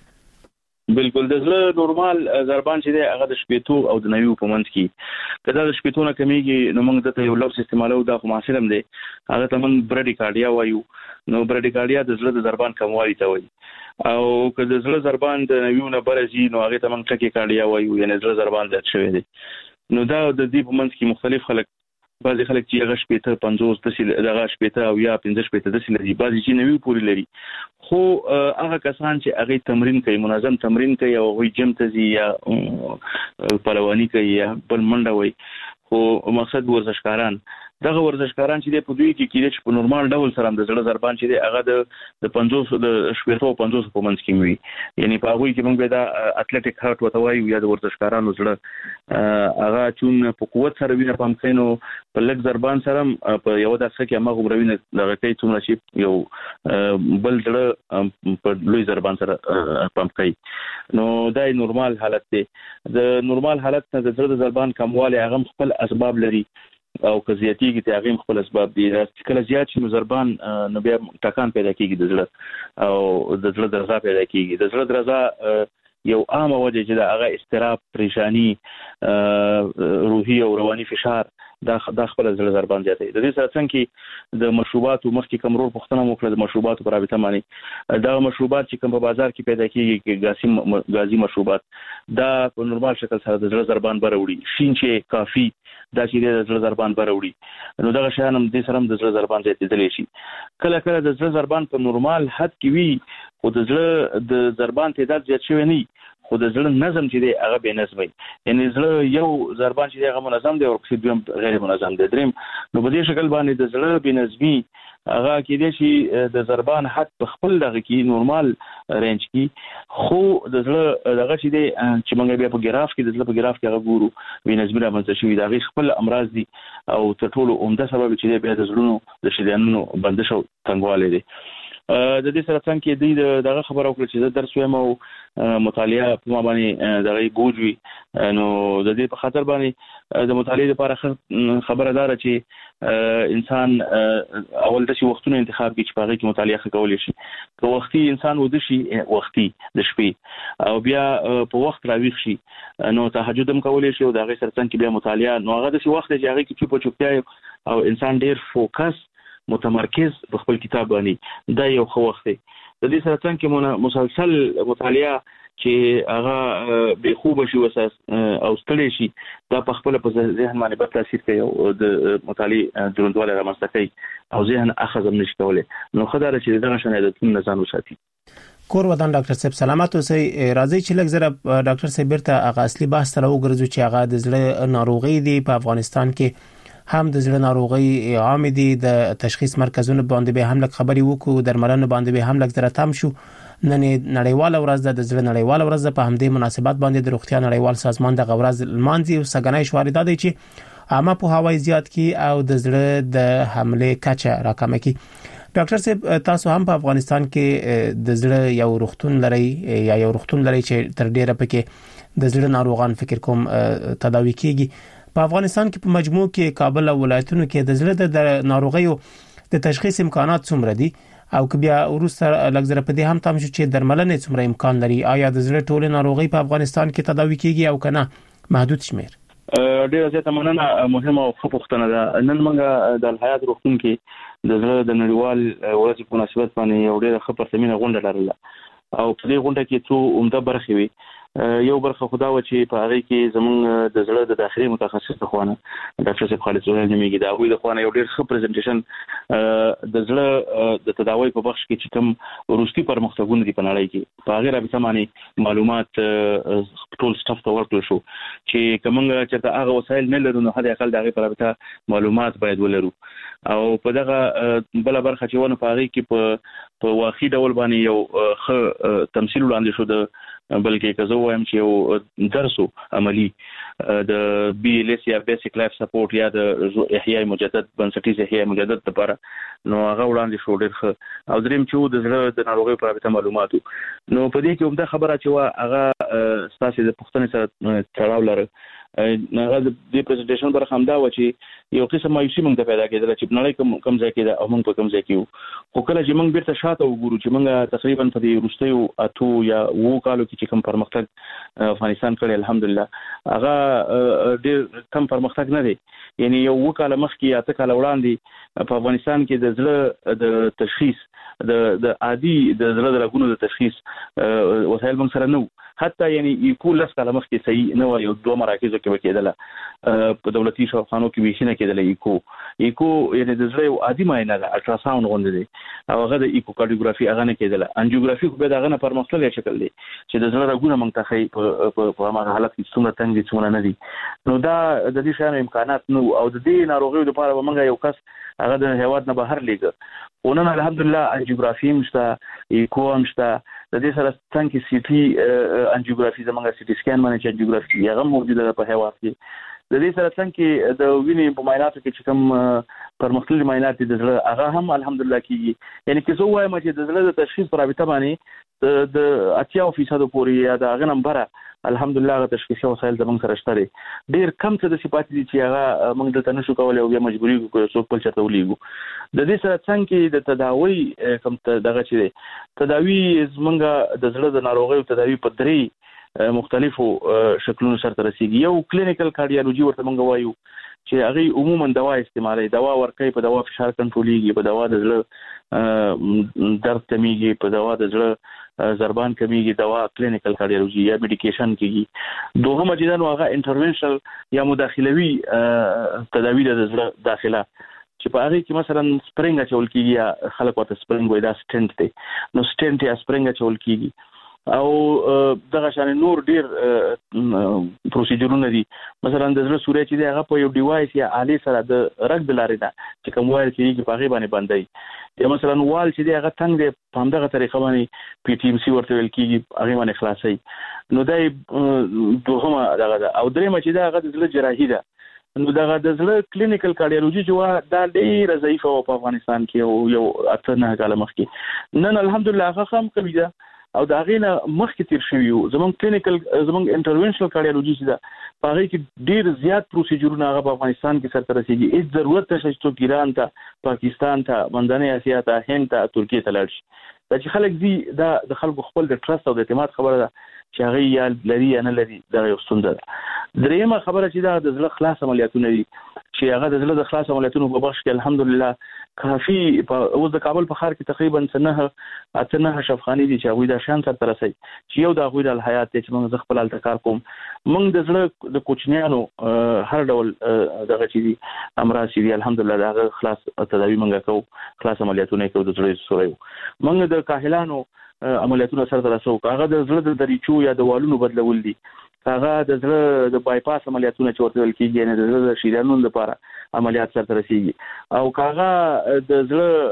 بالکل د زړه نورمال ضربان چې دی هغه د شپېتو او د نوي په منځ کې کله د شپېتو نه کمیږي نو موږ د یو لفظ استعمالو دا خو معاصرم دی هغه ته موږ برډیکارډیا وایو نو برډیکارډیا د زړه د ضربان کموالي ته وایي او که د زړه ضربان د نوي نه برزي نو هغه ته موږ ټکیکارډیا وایو یعنی زړه ضربان زیات شوی دی نو دا د دې په منځ کې مختلف خلک بعضې خلک چې هغه شپېته پنځوس داسې دغه شپېته او یا پنځه شپېته داسې لري، بعضې چې نوي پورې لري. خو هغه کسان چې هغې تمرین کوي، منظم تمرین کوي او هغوی جم ته ځي یا پهلواني کوي یا بل منډه وایي، خو مقصد ورزشکاران دغه ورزشکاران چې دی په دوی کې کېدای چې په نورمال ډول سره هم د زړه ضربان چې دی هغه د د پنځوس د شپېتو او پنځوسو په منځ کې وي. یعنې په هغوی کې موږ بیا دا اتلټیک هارټ ورته وایو یا د ورزشکارانو زړه هغه چون په قوت سره وینه پمپ کوي، نو په لږ ضربان سره هم په یوه دقیقه کې هماغومره وینه دغه کوي څومره چې یو بل زړه په لوی ضربان سره پمپ کوي. نو دا نورمال حالت دی. د نورمال حالت نه د زړه د ضربان کموالی هغه هم خپل اسباب لري او که زیاتېږي د هغې هم خپل اسباب دي. چې کله زیات شي نو ضربان نو بیا ټکان پیدا کېږي د زړه او د زړه درزا پیدا کېږي. د زړه درزا یو عامه وجه چې د هغه اضطراب، پریشاني، روحي او رواني فشار دا دا خپل زړه ضربان زیاتوي. د دې سره څنګه د مشروباتو مخکې کوم رول پوښتنه مو کړه د مشروباتو په رابطه باندې، دا مشروبات چې کوم په بازار کې پیدا کېږي ګازي ګازي مشروبات دا په نورمال شکل سره د زړه ضربان بره وړي. شین چای، کافي دا چې د زړه ضربان بره وړي، نو دغه شیان هم دې سره هم د زړه ضربان زیاتېدلی شي. کله کله د زړه ضربان په نورمال حد کې وي خو د زړه د ضربان تعداد زیات شوی نه وي، خو د زړه نظم چې دی هغه بې نظمه وي. یعنې زړه یو ضربان چې دی هغه منظم دی او ورپسې دویم غیر منظم دی، دریم. نو په دې شکل باندې د زړه بې نظمي هغه کېدای شي د ضربان حد په خپل دغه کې نورمال رینج کې، خو د زړه دغه چې دی چې موږ بیا په ګراف کې د زړه په ګراف کې هغه ګورو بې نظمي رامنځته شوي، د هغې خپل امراض دي او تر ټولو عمده سبب چې دی بیا د زړونو د شریانونو بندش او تنګوالی دی. د دې سره څنګه کې دوی دغه خبره وکړه چې زه درس وایم او مطالعه په ما باندې دغه بوج وي، نو د دې په خاطر باندې د مطالعې لپاره خبره داره چې انسان اول داسې وختونه انتخاب کړي چې په هغې کې مطالعه ښه کولی شي. که وختي انسان وده شي وختي د شپې او بیا په وخت راویښ شي نو تهجد هم کولی شي او د هغې سره څنګ کې بیا مطالعه، نو هغه داسې وخت دی چې هغې کې چوپ او چوپتیا او انسان ډېر فوکس متمرکز په خپل کتاب باندې، دا یو ښه وخت دی. د دې سره څنګه کې مسلسل مطالعه چې هغه بې خوبه شي او ستړی شي دا په خپله په ذهن باندې بد تاثیر کوي او د مطالعې دروندوالی رامنځته کوي او ذهن اخذ هم نشي کولی. نو ښه دا ده چې دغه شان عادتونه نه ځان وساتي. کور ودان ډاکټر صاحب سلامت اوسئ. راځئ چې لږ زره ډاکټر صاحب بیرته هغه اصلي بحث ته راوګرځو چې هغه د زړه ناروغۍ دي. په افغانستان کې هم د زړه ناروغۍ عام دي، د تشخیص مرکزونو باندې به هم لږ خبرې وکړو، درملنه باندې به هم لږ زره تم شو. نن نړیواله ورځ ده، د زړه نړیواله ورځ ده. په همدې مناسبت باندې د روغتیا نړیوال سازمان د ورځ لمانځي او سګنای شواري ده چې عامه په هوای زیات کی او د زړه د حمله کچه راکمه کی. ډاکټر صاحب تاسو هم په افغانستان کې د زړه یو روغتون لري یا یو روغتون لري چې تر ډیره پکې د زړه ناروغان فکر کوم تداوي کیږي. په افغانستان کې په مجموع کې کابل او ولایتونو کې د زړه د ناروغیو د تشخیص امکانات څومره دي او که بیا وروسته لږ زره په دې هم تم شو چې درملنې څومره امکان لري؟ آیا د زړه ټول ناروغي په افغانستان کې تداوي کیږي او کنه محدود شمیر؟ ډیره زیاته مننه، مهمه او ښه پوښتنه ده. نن موږ د الحیات روغتون کې د زړه د نړیوال ورځې په مناسبت باندې یو ډیره ښه پرتمینه غونډه لرله او په دې غونډه کې څو عمده برخې وي. یو برخه خدا و چې په هغه کې زمونږ د زړه د داخلي متخصص د خوانه ډاکټر صاحب خالد زوهر نمیږي دا وی د خوانه یو ډیر ښه پریزنټیشن د زړه د تداوی په بخش کې چې کوم روسي پرمختګونه دي په نړۍ کې په هغه رابطه باندې معلومات ټول سټاف ته ورکړل شو چې کومه چې هغه وسایل نه لرو نو هدا اقل دغه په رابطه معلومات باید ولرو. او په دغه بل برخه چې ونه په هغه کې په په واقعي ډول باندې یو ښه تمثيل وړاندې شو د بلکې که زه وایم چې یو درسو عملی د بي ال اس یا بیسیک لایف سپورټ یا د احیاء مجدد بنسټیز احیاء مجدد لپاره نو هغه وړاندې شو ډېر ښه. او دریم چې د زړه د ناروغیو په رابطه معلوماتو نو په دې کې عمده خبره چې وا هغه ستاسو د پوښتنې سره تړاو لري. هغه د دې پریزنټیشن برخه هم دا و چې یو قسم مایوسي موږ ته پیدا کېدل چې نړۍ کوم کم ځای کې ده او موږ په کوم ځای کې یو. خو کله چې موږ بیرته شاته وګورو چې موږ تقریبا په دې وروستیو اتو یا وو کالو کې چې کوم پرمختګ افغانستان کړی الحمدلله هغه ډېر کم پرمختګ نه دی. یعنی یو وو کال مخکې یا اته کال وړاندې په افغانستان کې د زړه د تشخیص د د عادي د زړه د رګونو د تشخیص وسایل موږ سره نه وو. حتی یعنی ایکو لس کاله مخکې صحیح نه و، یو دوه مراکزو کې وکیدله په دولتي شفاخانو کې به نه کېدله. ایکو ایکو یعنی د زړه یو عادي معاینه ده، الټراساوند غوندې دی او هغه د ایکو کارډیوګرافي هغه نه کېدله. انجیوګرافي خو به دغه نه پرمختللی شکل دی چې د زړه رګونه موږ ته ښیي په هغه حالت کې څومره تنګ دي څومره نه دي. نو دا د دې شیانو امکانات نه او د دې ناروغیو لپاره به موږ یو کس هغه د هیواد نه بهر لیږه. خو نن الحمدلله انجیوګرافي هم شته، ایکو هم شته، د دې سره څنګه سی ټي انجیوګرافي زموږ سی ټي سکین باندې چې انجیوګرافي هغه موجوده ده په هیواد کې. د دې سره څنګه د وینې په معایناتو کې چې کوم پرمختللي معاینات دي د زړه هغه هم الحمدلله کېږي. یعنی که زه ووایم چې د زړه د تشخیص په رابطه باندې د اتیا فیصدو پورې یا د هغه نمبره الحمدلله هغه تشخیصي وسایل زموږ سره شته دي. ډېر کم څه د صفات دي چې هغه موږ دلته نشو کولی او بیا مجبوري کړو څوک بل چاته ولیږو. د دې سره څنګه د تداوی کوم دغه چې دی تداوی زموږ د زړه د ناروغیو تداوی په درې مختلفو شکلونو سره رسیږي. یو کلینیکل کارډیالوژي ورته موږ وایو چې هغه عموما دوا استعمالوي، دوا ورکوي، په دوا فشار کنټرولېږي، په دوا د زړه درد کمیږي، په دوا د زړه ضربان کمیږي، دوا کلینیکل کارډیالوژي یا میډیکیشن کېږي. دوهمه چې دا نو هغه انټرونشنل یا مداخلوي تداوی د زړه داخله چې په هغه کې مثلا سپرینګ اچول کېږي یا خلک ورته سپرینګ وایي، دا سټنټ دی. نو سټنټ یا سپرینګ اچول کېږي او دغه شان نور ډیر پروسیجرونه دي. مثلا د زړه سوري چې دی هغه په یو ډیوایس یا آلې سره د رګ د لارې ده چې کوم وایي چې په هغه باندې باندې یا مثلا وال چې دی هغه څنګه دی په همدغه طریقه باندې پی ټی ام سی ورته ویل کېږي هغه باندې خلاصي. نو دا دوهمه دغه ده. او درېمه چې دا هغه د زړه جراحي ده. نو دغه د زړه کلینیکل کارډیالوژي چې دا ډېره ضعیفه وه په افغانستان کې یو اته نه کاله مخکې. نن الحمدلله هغه هم قوي ده او د هغې نه مخکې تیر شوي یو. زموږ کلینیکل زموږ انټرونشنل کارډیالوژي چې ده په هغې کې ډېر زیات پروسیجرونه هغه په افغانستان کې سرته رسېږي. هېڅ ضرورت نشته چې څوک ایران ته، پاکستان ته، منځنۍ اسیا ته، هند ته، ترکیې ته لاړ شي. دا چې خلک ځي دا د خلکو خپل د ټرست او د اعتماد خبره ده چې هغه یا لري یا نه لري، دا یو ستونزه ده. درېیمه خبره چې دا د زړه خلاص عملیاتونه دي چې هغه د زړه د خلاص عملیاتونو په بخش کې الحمدلله کافي اوس د کابل په ښار کې تقریبا نه اته نه شفخانې دي چې هغوی دا شیان سرته رسوي چې یو د هغوی د الحیات دی چې موږ زه خپل هلته کار کوم. موږ د زړه د کوچنیانو هر ډول دغه چې دي امراض چې دي الحمدلله د هغه خلاص تداوي موږ کوو، خلاص عملیاتونه کوو د زړه سوری. موږ د کاهلانو عملیاتونه سرته رسوو، هغه د زړه د دریچو یا د والونو بدلول دي، هغه د زړه د بایپاس عملیاتونه چې ورته ویل کېږي یعنې د زړه د شریانونو لپاره عملیات سرته رسېږي. او که هغه د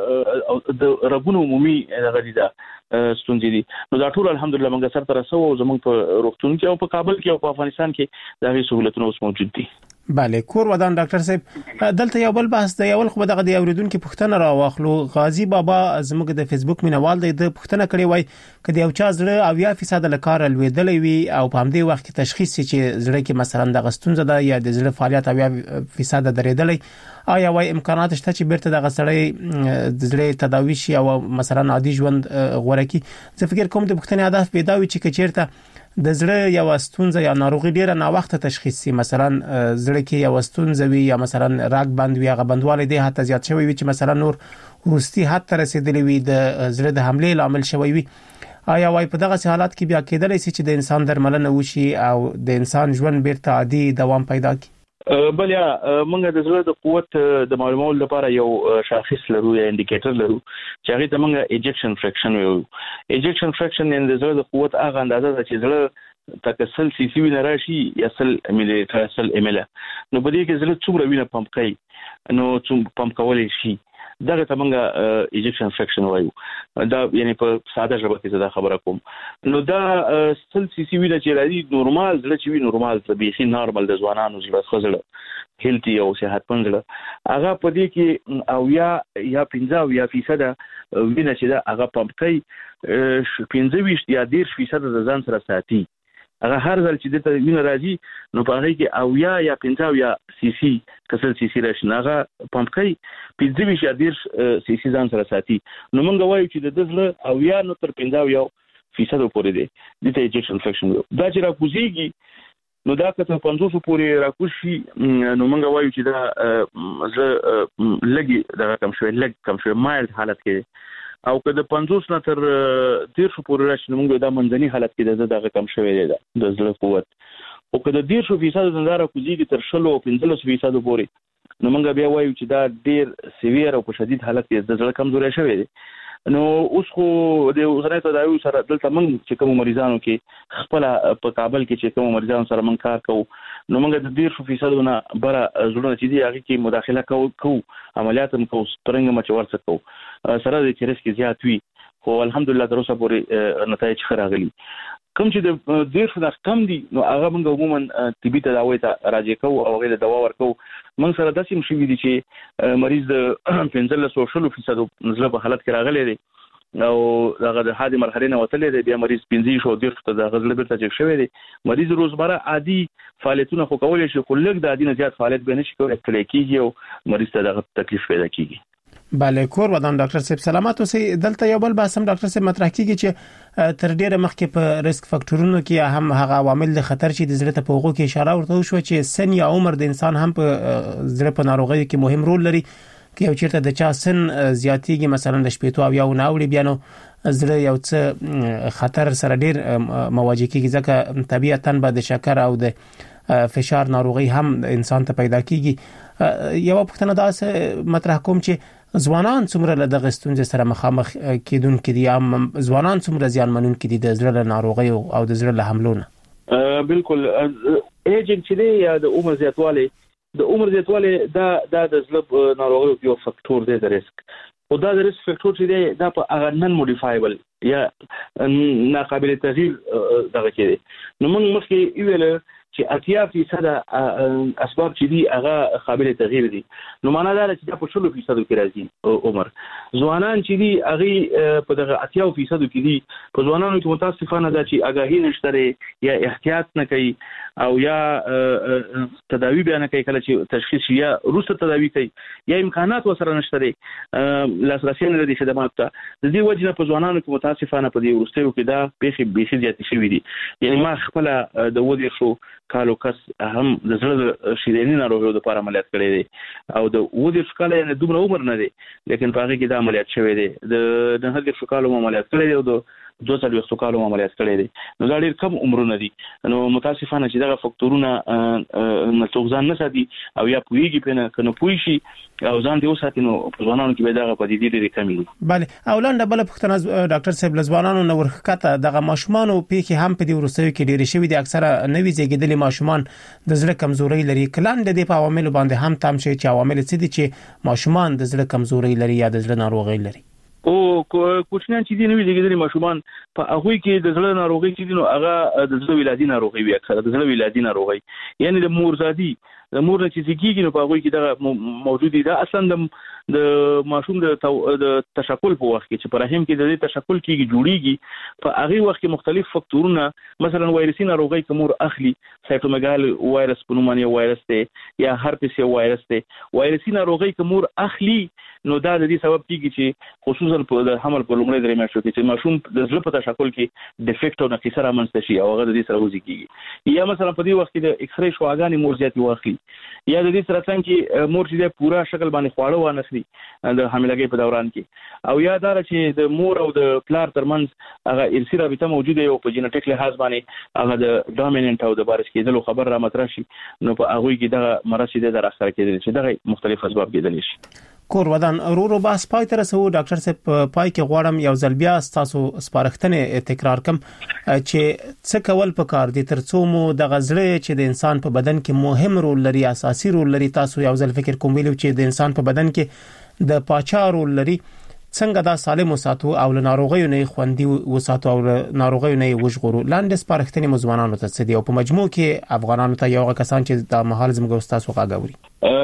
زړه د رګونو عمومي دغه دي دا ستونزې دي. نو دا ټول الحمدلله موږ سرته رسوو او زموږ په روغتون کې او په کابل کې او په افغانستان کې د هغې سهولتونه اوس موجود دي. بله کور ودان ډاکټر صاحب دلته یو بل بحث دی. اول خو دغه د اوریدونکو پوښتنه راواخلو. غازی بابا زموږ د فیسبوک مینوال دی، د پوښتنه کړې وای کله یو چا زړه اویا فیصد له کار لویدلې وي او په همدې وخت کې تشخیص چې زړه کې مثلا د غستونزه ده یا د زړه فعالیت اویا فیصد درېدلې، آیا وای امکانات شته چې بیرته دغه سړی د زړه تداوی شي او مثلا عادي ژوند غوړه کی؟ زه فکر کوم د پوښتنې هدف پیدا وي چې کچیرته د زړه یو ستونزه یا ناروغي ډیره نا وخت تشخیص شي، مثلا زړه کې یو ستونزه وي یا مثلا راګ بند وي، هغه بندواله دی حتی زیات شوی وي چې مثلا نور ورستي حد ته رسیدلی وي، د زړه د حمله لامل شوی وي. آیا وای په دغه حالات کې بیا کېدلی شي چې د انسان درملنه وشي او د انسان ژوند بیرته عادي دوام پیدا کړي؟ بل یا موږ د زړه د قوت د معلومولو لپاره یو شاخص لرو یا انډیکیټر لرو چې هغه ته موږ ایجکشن فریکشن وایو. ایجکشن فریکشن یعنې د زړه د قوت هغه اندازه ده چې زړه تکسل سی سی وینه راشي یا سل ملي سل ام ال. نو په دې کې زړه څومره وینه پمپ کوي نو څومره پمپ کولی شي دغه ته موږ ایجکشن فریکشن وایو. دا یعنی په ساده ژبه کې دا خبره کوم. نو دا سل سی سی وینه چې راځي نورمال زړه چې وي نورمال طبيعي نارمل د ځوانانو زړه خزړه هیلتي او صحتمند زړه هغه په دې کې او یا یا پنځه او یا فیصد وینه چې دا هغه پمپ کوي پنځه ویشت یا دېرش فیصد د ځان سره ساتي. هغه هر ځل چې دته وینه راځي نو په هغه کې او یا یا پنځه او یا سی سی کسل سی سی راشي هغه پمپ کوي پنځه ویشت یا دېرش سی سی ځان سره ساتي. نو موږ وایو چې د زړه او یا نو تر پنځه او یا فیصد پورې دی دته ایجکشن فریکشن دا چې راکوزيږي نو دا که پنځوس پورې راکوشي نو موږ وایو چې دا زړه لګي دا کم شوی لګ کم شوی مایلډ حالت کې او که د پنځوس نه تر دېرش پورې راشي موږ د منځني حالت کې د دغه کم شوی دی د زړه قوت او که د دېرش فیصد زنداره کوزيږي تر شلو او پنځلس فیصد پورې نو موږ بیا وایو چې دا ډیر سیویر او په شدید حالت کې د زړه کمزوري شوی دی. نو اوس خو د وزارت تداوی سره دلته موږ چې کوم مریضانو کې خپل په کابل کې چې کوم مریضانو سره موږ کار کوو نو موږ د دېرش فیصد نه بره زړه چې دی هغه کې مداخله کوو کوو عملیات هم کوو سترنګ مچ ورڅ کوو سره د چې رسک زیات وي خو الحمدلله تر اوسه پورې نتایج ښه راغلي. کوم چې د دېرش نه کم دي نو هغه موږ عموما طبي تداوی ته راځي کوو او هغه د دوا ورکو. موږ سره داسې مشوي دي چې مریض د پنځلس او شلو فیصد زړه په حالت کې راغلی دی او هغه د حادي مرحله نه وتلې دی بیا مریض پنځه شو دېرش ته د غزل بیرته چک شوی دی. مریض روزمره عادي فعالیتونه خو کولای شي خو لږ د عادي نه زیات فعالیت به نشي کولای کېږي او مریض ته دغه تکلیف پیدا کیږي. بله کور ودان ډاکټر صاحب سلامات اوسئ. دلته یو بل بحث هم ډاکټر صاحب مطرح کیږي چې تر ډیره مخکې په ریسک فاکټورونو کې هم هغه عوامل د خطر چې د زړه ته په هغو کې اشاره ورته شو چې سن یا عمر د انسان هم په زړه په ناروغۍ کې مهم رول لري. که یو چیرته د چا سن زیاتیږي مثلا د شپېتو او یو ناوړي بیا نو زړه یو څه خطر سره ډیر مواجه کیږي ځکه طبیعتاً به د شکر او د فشار ناروغي هم انسان ته پیدا کیږي. یو پوښتنه دا مطرح کوم چې ځوانان څومره له دغه ستونزې سره مخامخ کېدونکي دي ام ځوانان څومره زیانمنونکي دي د زړه له ناروغۍ او د زړه له حملو نه؟ بالکل ایجنټ چې دی یا د عمر زیاتوالی د عمر زیاتوالی دا د زړه ناروغۍ یو فاکټور دی د ریسک او دا د ریسک فاکټور چې دی دا په هغه نن موډیفایبل یا ناقابل تغییر دغه کې دی. نو موږ مخکې ویل چې اتیا فیصد اسباب چې دي هغه قابل تغییر دي نو معنا دا چې دا په شلو فیصد کې راځي عمر. ځوانان چې دي هغه په دغه اتیا فیصد کې دي. په ځوانانو کې متاسفانه دا چې آگاهی نشته یا احتیاط نه کوي او یا تداوی بیان کوي کله چې تشخیص یا روسته تداوی کوي یا امکانات وسره نشته لاسرسي نه لري خدمات ته. د دې وجه نه په ځوانانو کې متاسفانه په دې ورستیو کې دا پیښې بیخي زیاتې شوې دي. یعنی ما خپل د ودې شو کالو کس هم د زړه شیرینی ناروغیو لپاره عملیات کړی دی او د ودې شکاله نه دومره عمر نه دی لیکن په هغه کې دا عملیات شوی دی. د د هغه شکالو عملیات کړی دی او د دوه څلوېښت شکالو عملیات کړی دی. نو دا ډېر کم عمرونه دي. نو متاسفانه چې دغه فاکټورونه نه څوک ځان نه ساتي او یا پوهیږي په نه کنه پوي شي او ځان دې وساتي نو په ځوانانو کې به دغه پدیدې ډېرې کمې دي. بله او لاندې بل پوښتنه ډاکټر صاحب لزوانانو نو ورخکته دغه ماشومان او پیخي هم په دې ورسوي کې ډېرې شوي دي. اکثره نوې زیږیدلي ماشومان د زړه کمزوري لري. کلان د دې په عوامل باندې هم تام شي چې عوامل څه دي چې ماشومان د زړه کمزوري لري یا د زړه ناروغي لري؟ او کوچنیان چې دي نوې زیږیدلي ماشومان په هغه کې د زړه ناروغي چې دي نو هغه د زړه ولادي ناروغي وي. اکثره د زړه ولادي ناروغي یعنی د مورزادي د مور نه چې زیږیږي نو په هغه کې دا موجود دي. دا اصلا د د ماشوم د د تشکل په وخت کې چې په رحم کې د دې تشکل کېږي جوړیږي په هغه وخت کې مختلف فاکټورونه مثلا وایرسي ناروغي کومور اخلي سایټومګال وایرس په نوم باندې وایرس دی یا هرپس یو وایرس دی. وایرسي ناروغي کومور اخلي نو دا د دې سبب کیږي چې خصوصا په د حمل په لومړي درې میاشتو کې چې ماشوم د زړه په تشکل کې ډیفیکټ او نقص رامنځته شي او هغه د دې سره وځي کیږي. یا مثلا په دې وخت کې د ایکس رې شواګانې مور زیاتې واخلي یا د دې سره څنګه مور چې د پورا شکل باندې خواړه وانخلي د حاملګۍ په دوران کې او یا دا چې د مور او د پلار ترمنځ هغه ارثي رابطه موجوده او په جینټیک لحاظ باندې هغه د ډومیننت او د بارش کېدلو خبر را مطرح شي نو په هغه کې دا مرض دې در اثر کېدل چې دغه مختلف اسباب کېدل شي. کور ودان ورو باس پای تر سو ډاکټر صاحب پای کې غواړم یو ځل بیا تاسو سپارښتنه تکرار کم چې څه کول پکار دي ترڅو مو د غزړې چې د انسان په بدن کې مهم رول لري اساسي رول لري. تاسو یو ځل فکر کوم ویلو چې د انسان په بدن کې د پاچا رول لري څنګه دا سالم وساتو او له ناروغیو نه خوندي وساتو او له ناروغیو نه وژغورو. لاندې سپارښتنې مزوانانو ته څه دي او په مجموع کې افغانانو ته یو کسان چې د محل زموږ استاد وغاوري؟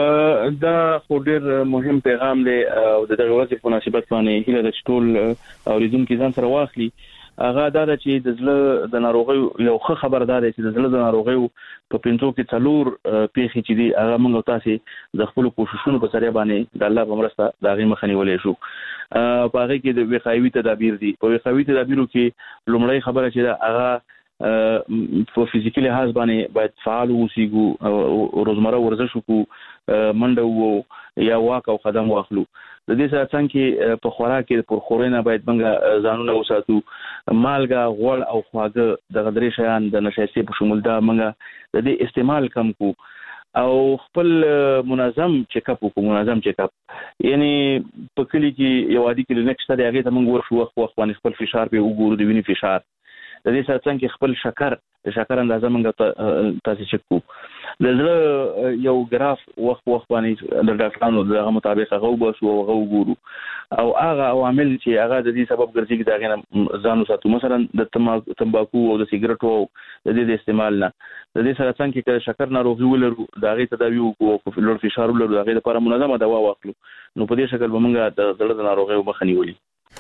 دا خو ډېر مهم پیغام دی او د دغه ورځې په مناسبت باندې هیله د ټول اوریدونکو ځان سره واخلي. هغه دا چې د زړه د ناروغیو یو ښه خبردار دی چې د زړه د ناروغیو په پنځو کې څلور پیښې چې دي هغه موږ تاسو د خپل کوششونو په ذریعہ باندې د الله په مرسته د هغې مخه نیولای شو. په هغه کې د وقایوي تدابیر دي. په وقایوي تدابیرو کې لومړی خبره چې دا هغه په فزیکي لحاظ باندې باید فعال اوسېږو او روزمره ورزش وکړو منډه وو یا واک او قدم واخلو. د دې سره څنګه په خوراک کې پر خورینه باید موږ ځانونه وساتو. مالګه، غوړ او خواږه د غدري شیان د نشایستي په شمول دا موږ د دې استعمال کم کو او خپل منظم چیک اپ وکړو. منظم چیک اپ یعنی په کلی کې یو عادي کلینیک شته دی، هغه ته موږ ورشو وخت وخت باندې خپل فشار په وګورو، د وینې فشار، د دې سره څنګه خپل شکر د شکر اندازه موږ تاسو چیک کو. د زړه یو ګراف وخت وخت باندې د ډاکټرانو دغه مطابق هغه وباسو او هغه وګورو او هغه عوامل چې هغه د دې سبب ګرځي دا غنه ځانو ساتو. مثلا د تمباکو او د سیګریټو د دې استعمال نه د دې سره څنګه چې شکر ناروغي ولرو دا غي تداوی وکړو، لوړ فشار ولرو دا غي لپاره منظمه دوا واخلو، نو په دې شکل به موږ د زړه د ناروغیو مخه نیولې.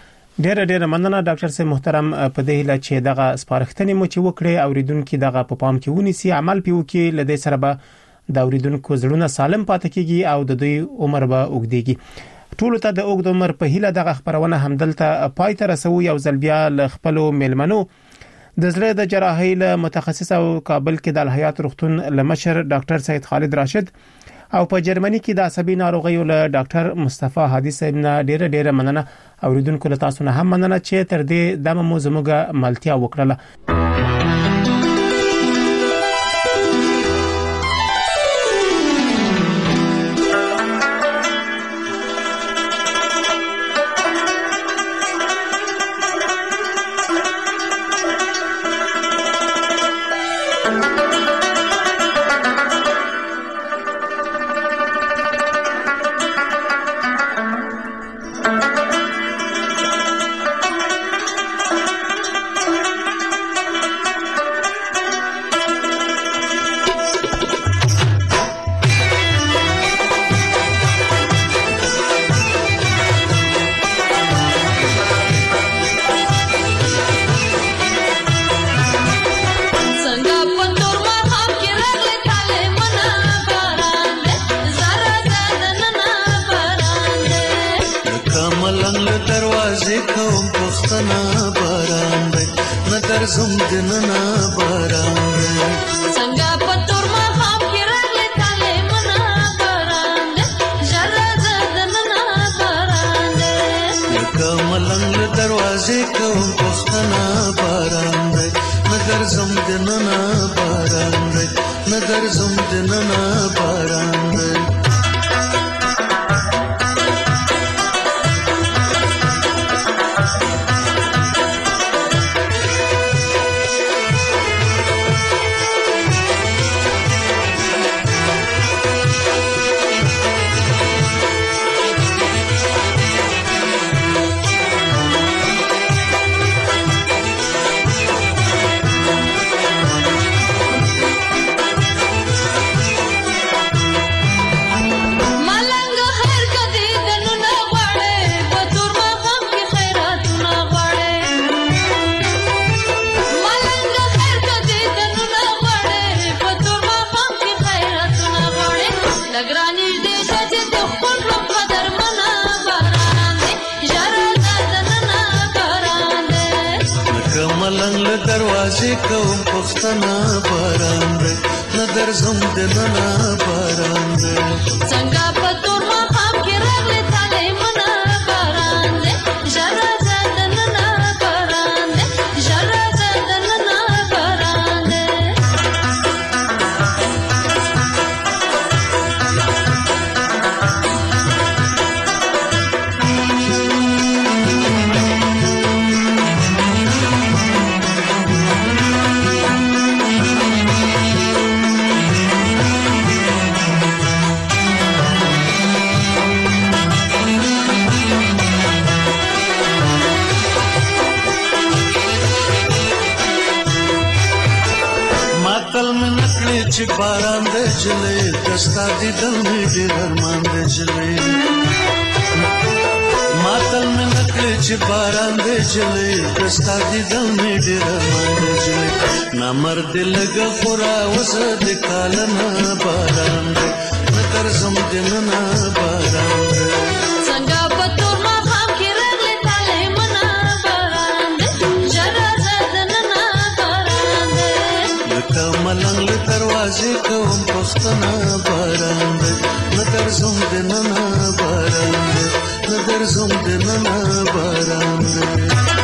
ډېر ډېر مننه ډاکټر صاحب محترم په دې هیله چې دغه سپارښتنې مو چې وکړي اوریدونکو دغه په پام کې ونیسي، عمل پیو کې لدې سره به د اوریدونکو زړونه سالم پاتې کیږي او د دوی عمر به اوږديږي. ټول ته د اوږد عمر په هیله دغه خبرونه همدلته پای ته رسو. یو ځل بیا ل خپل میلمنو د زړه د جراحي له متخصص او کابل کې د الحیات روغتون لمشر ډاکټر سید خالد راشد او په جرمني کې د عصبي ناروغیو له ډاکټر مصطفی هادي صاحب نه ډېر ډېر مننه. اوریدونکو له تاسو نه هم مننه چې تر دې دمه مو زموږه ملتیا وکړه. ملنګ له دروازې بازی کوم پښتنه باران دی ندر زوم د نن باران دی ندر زوم د نن باران دی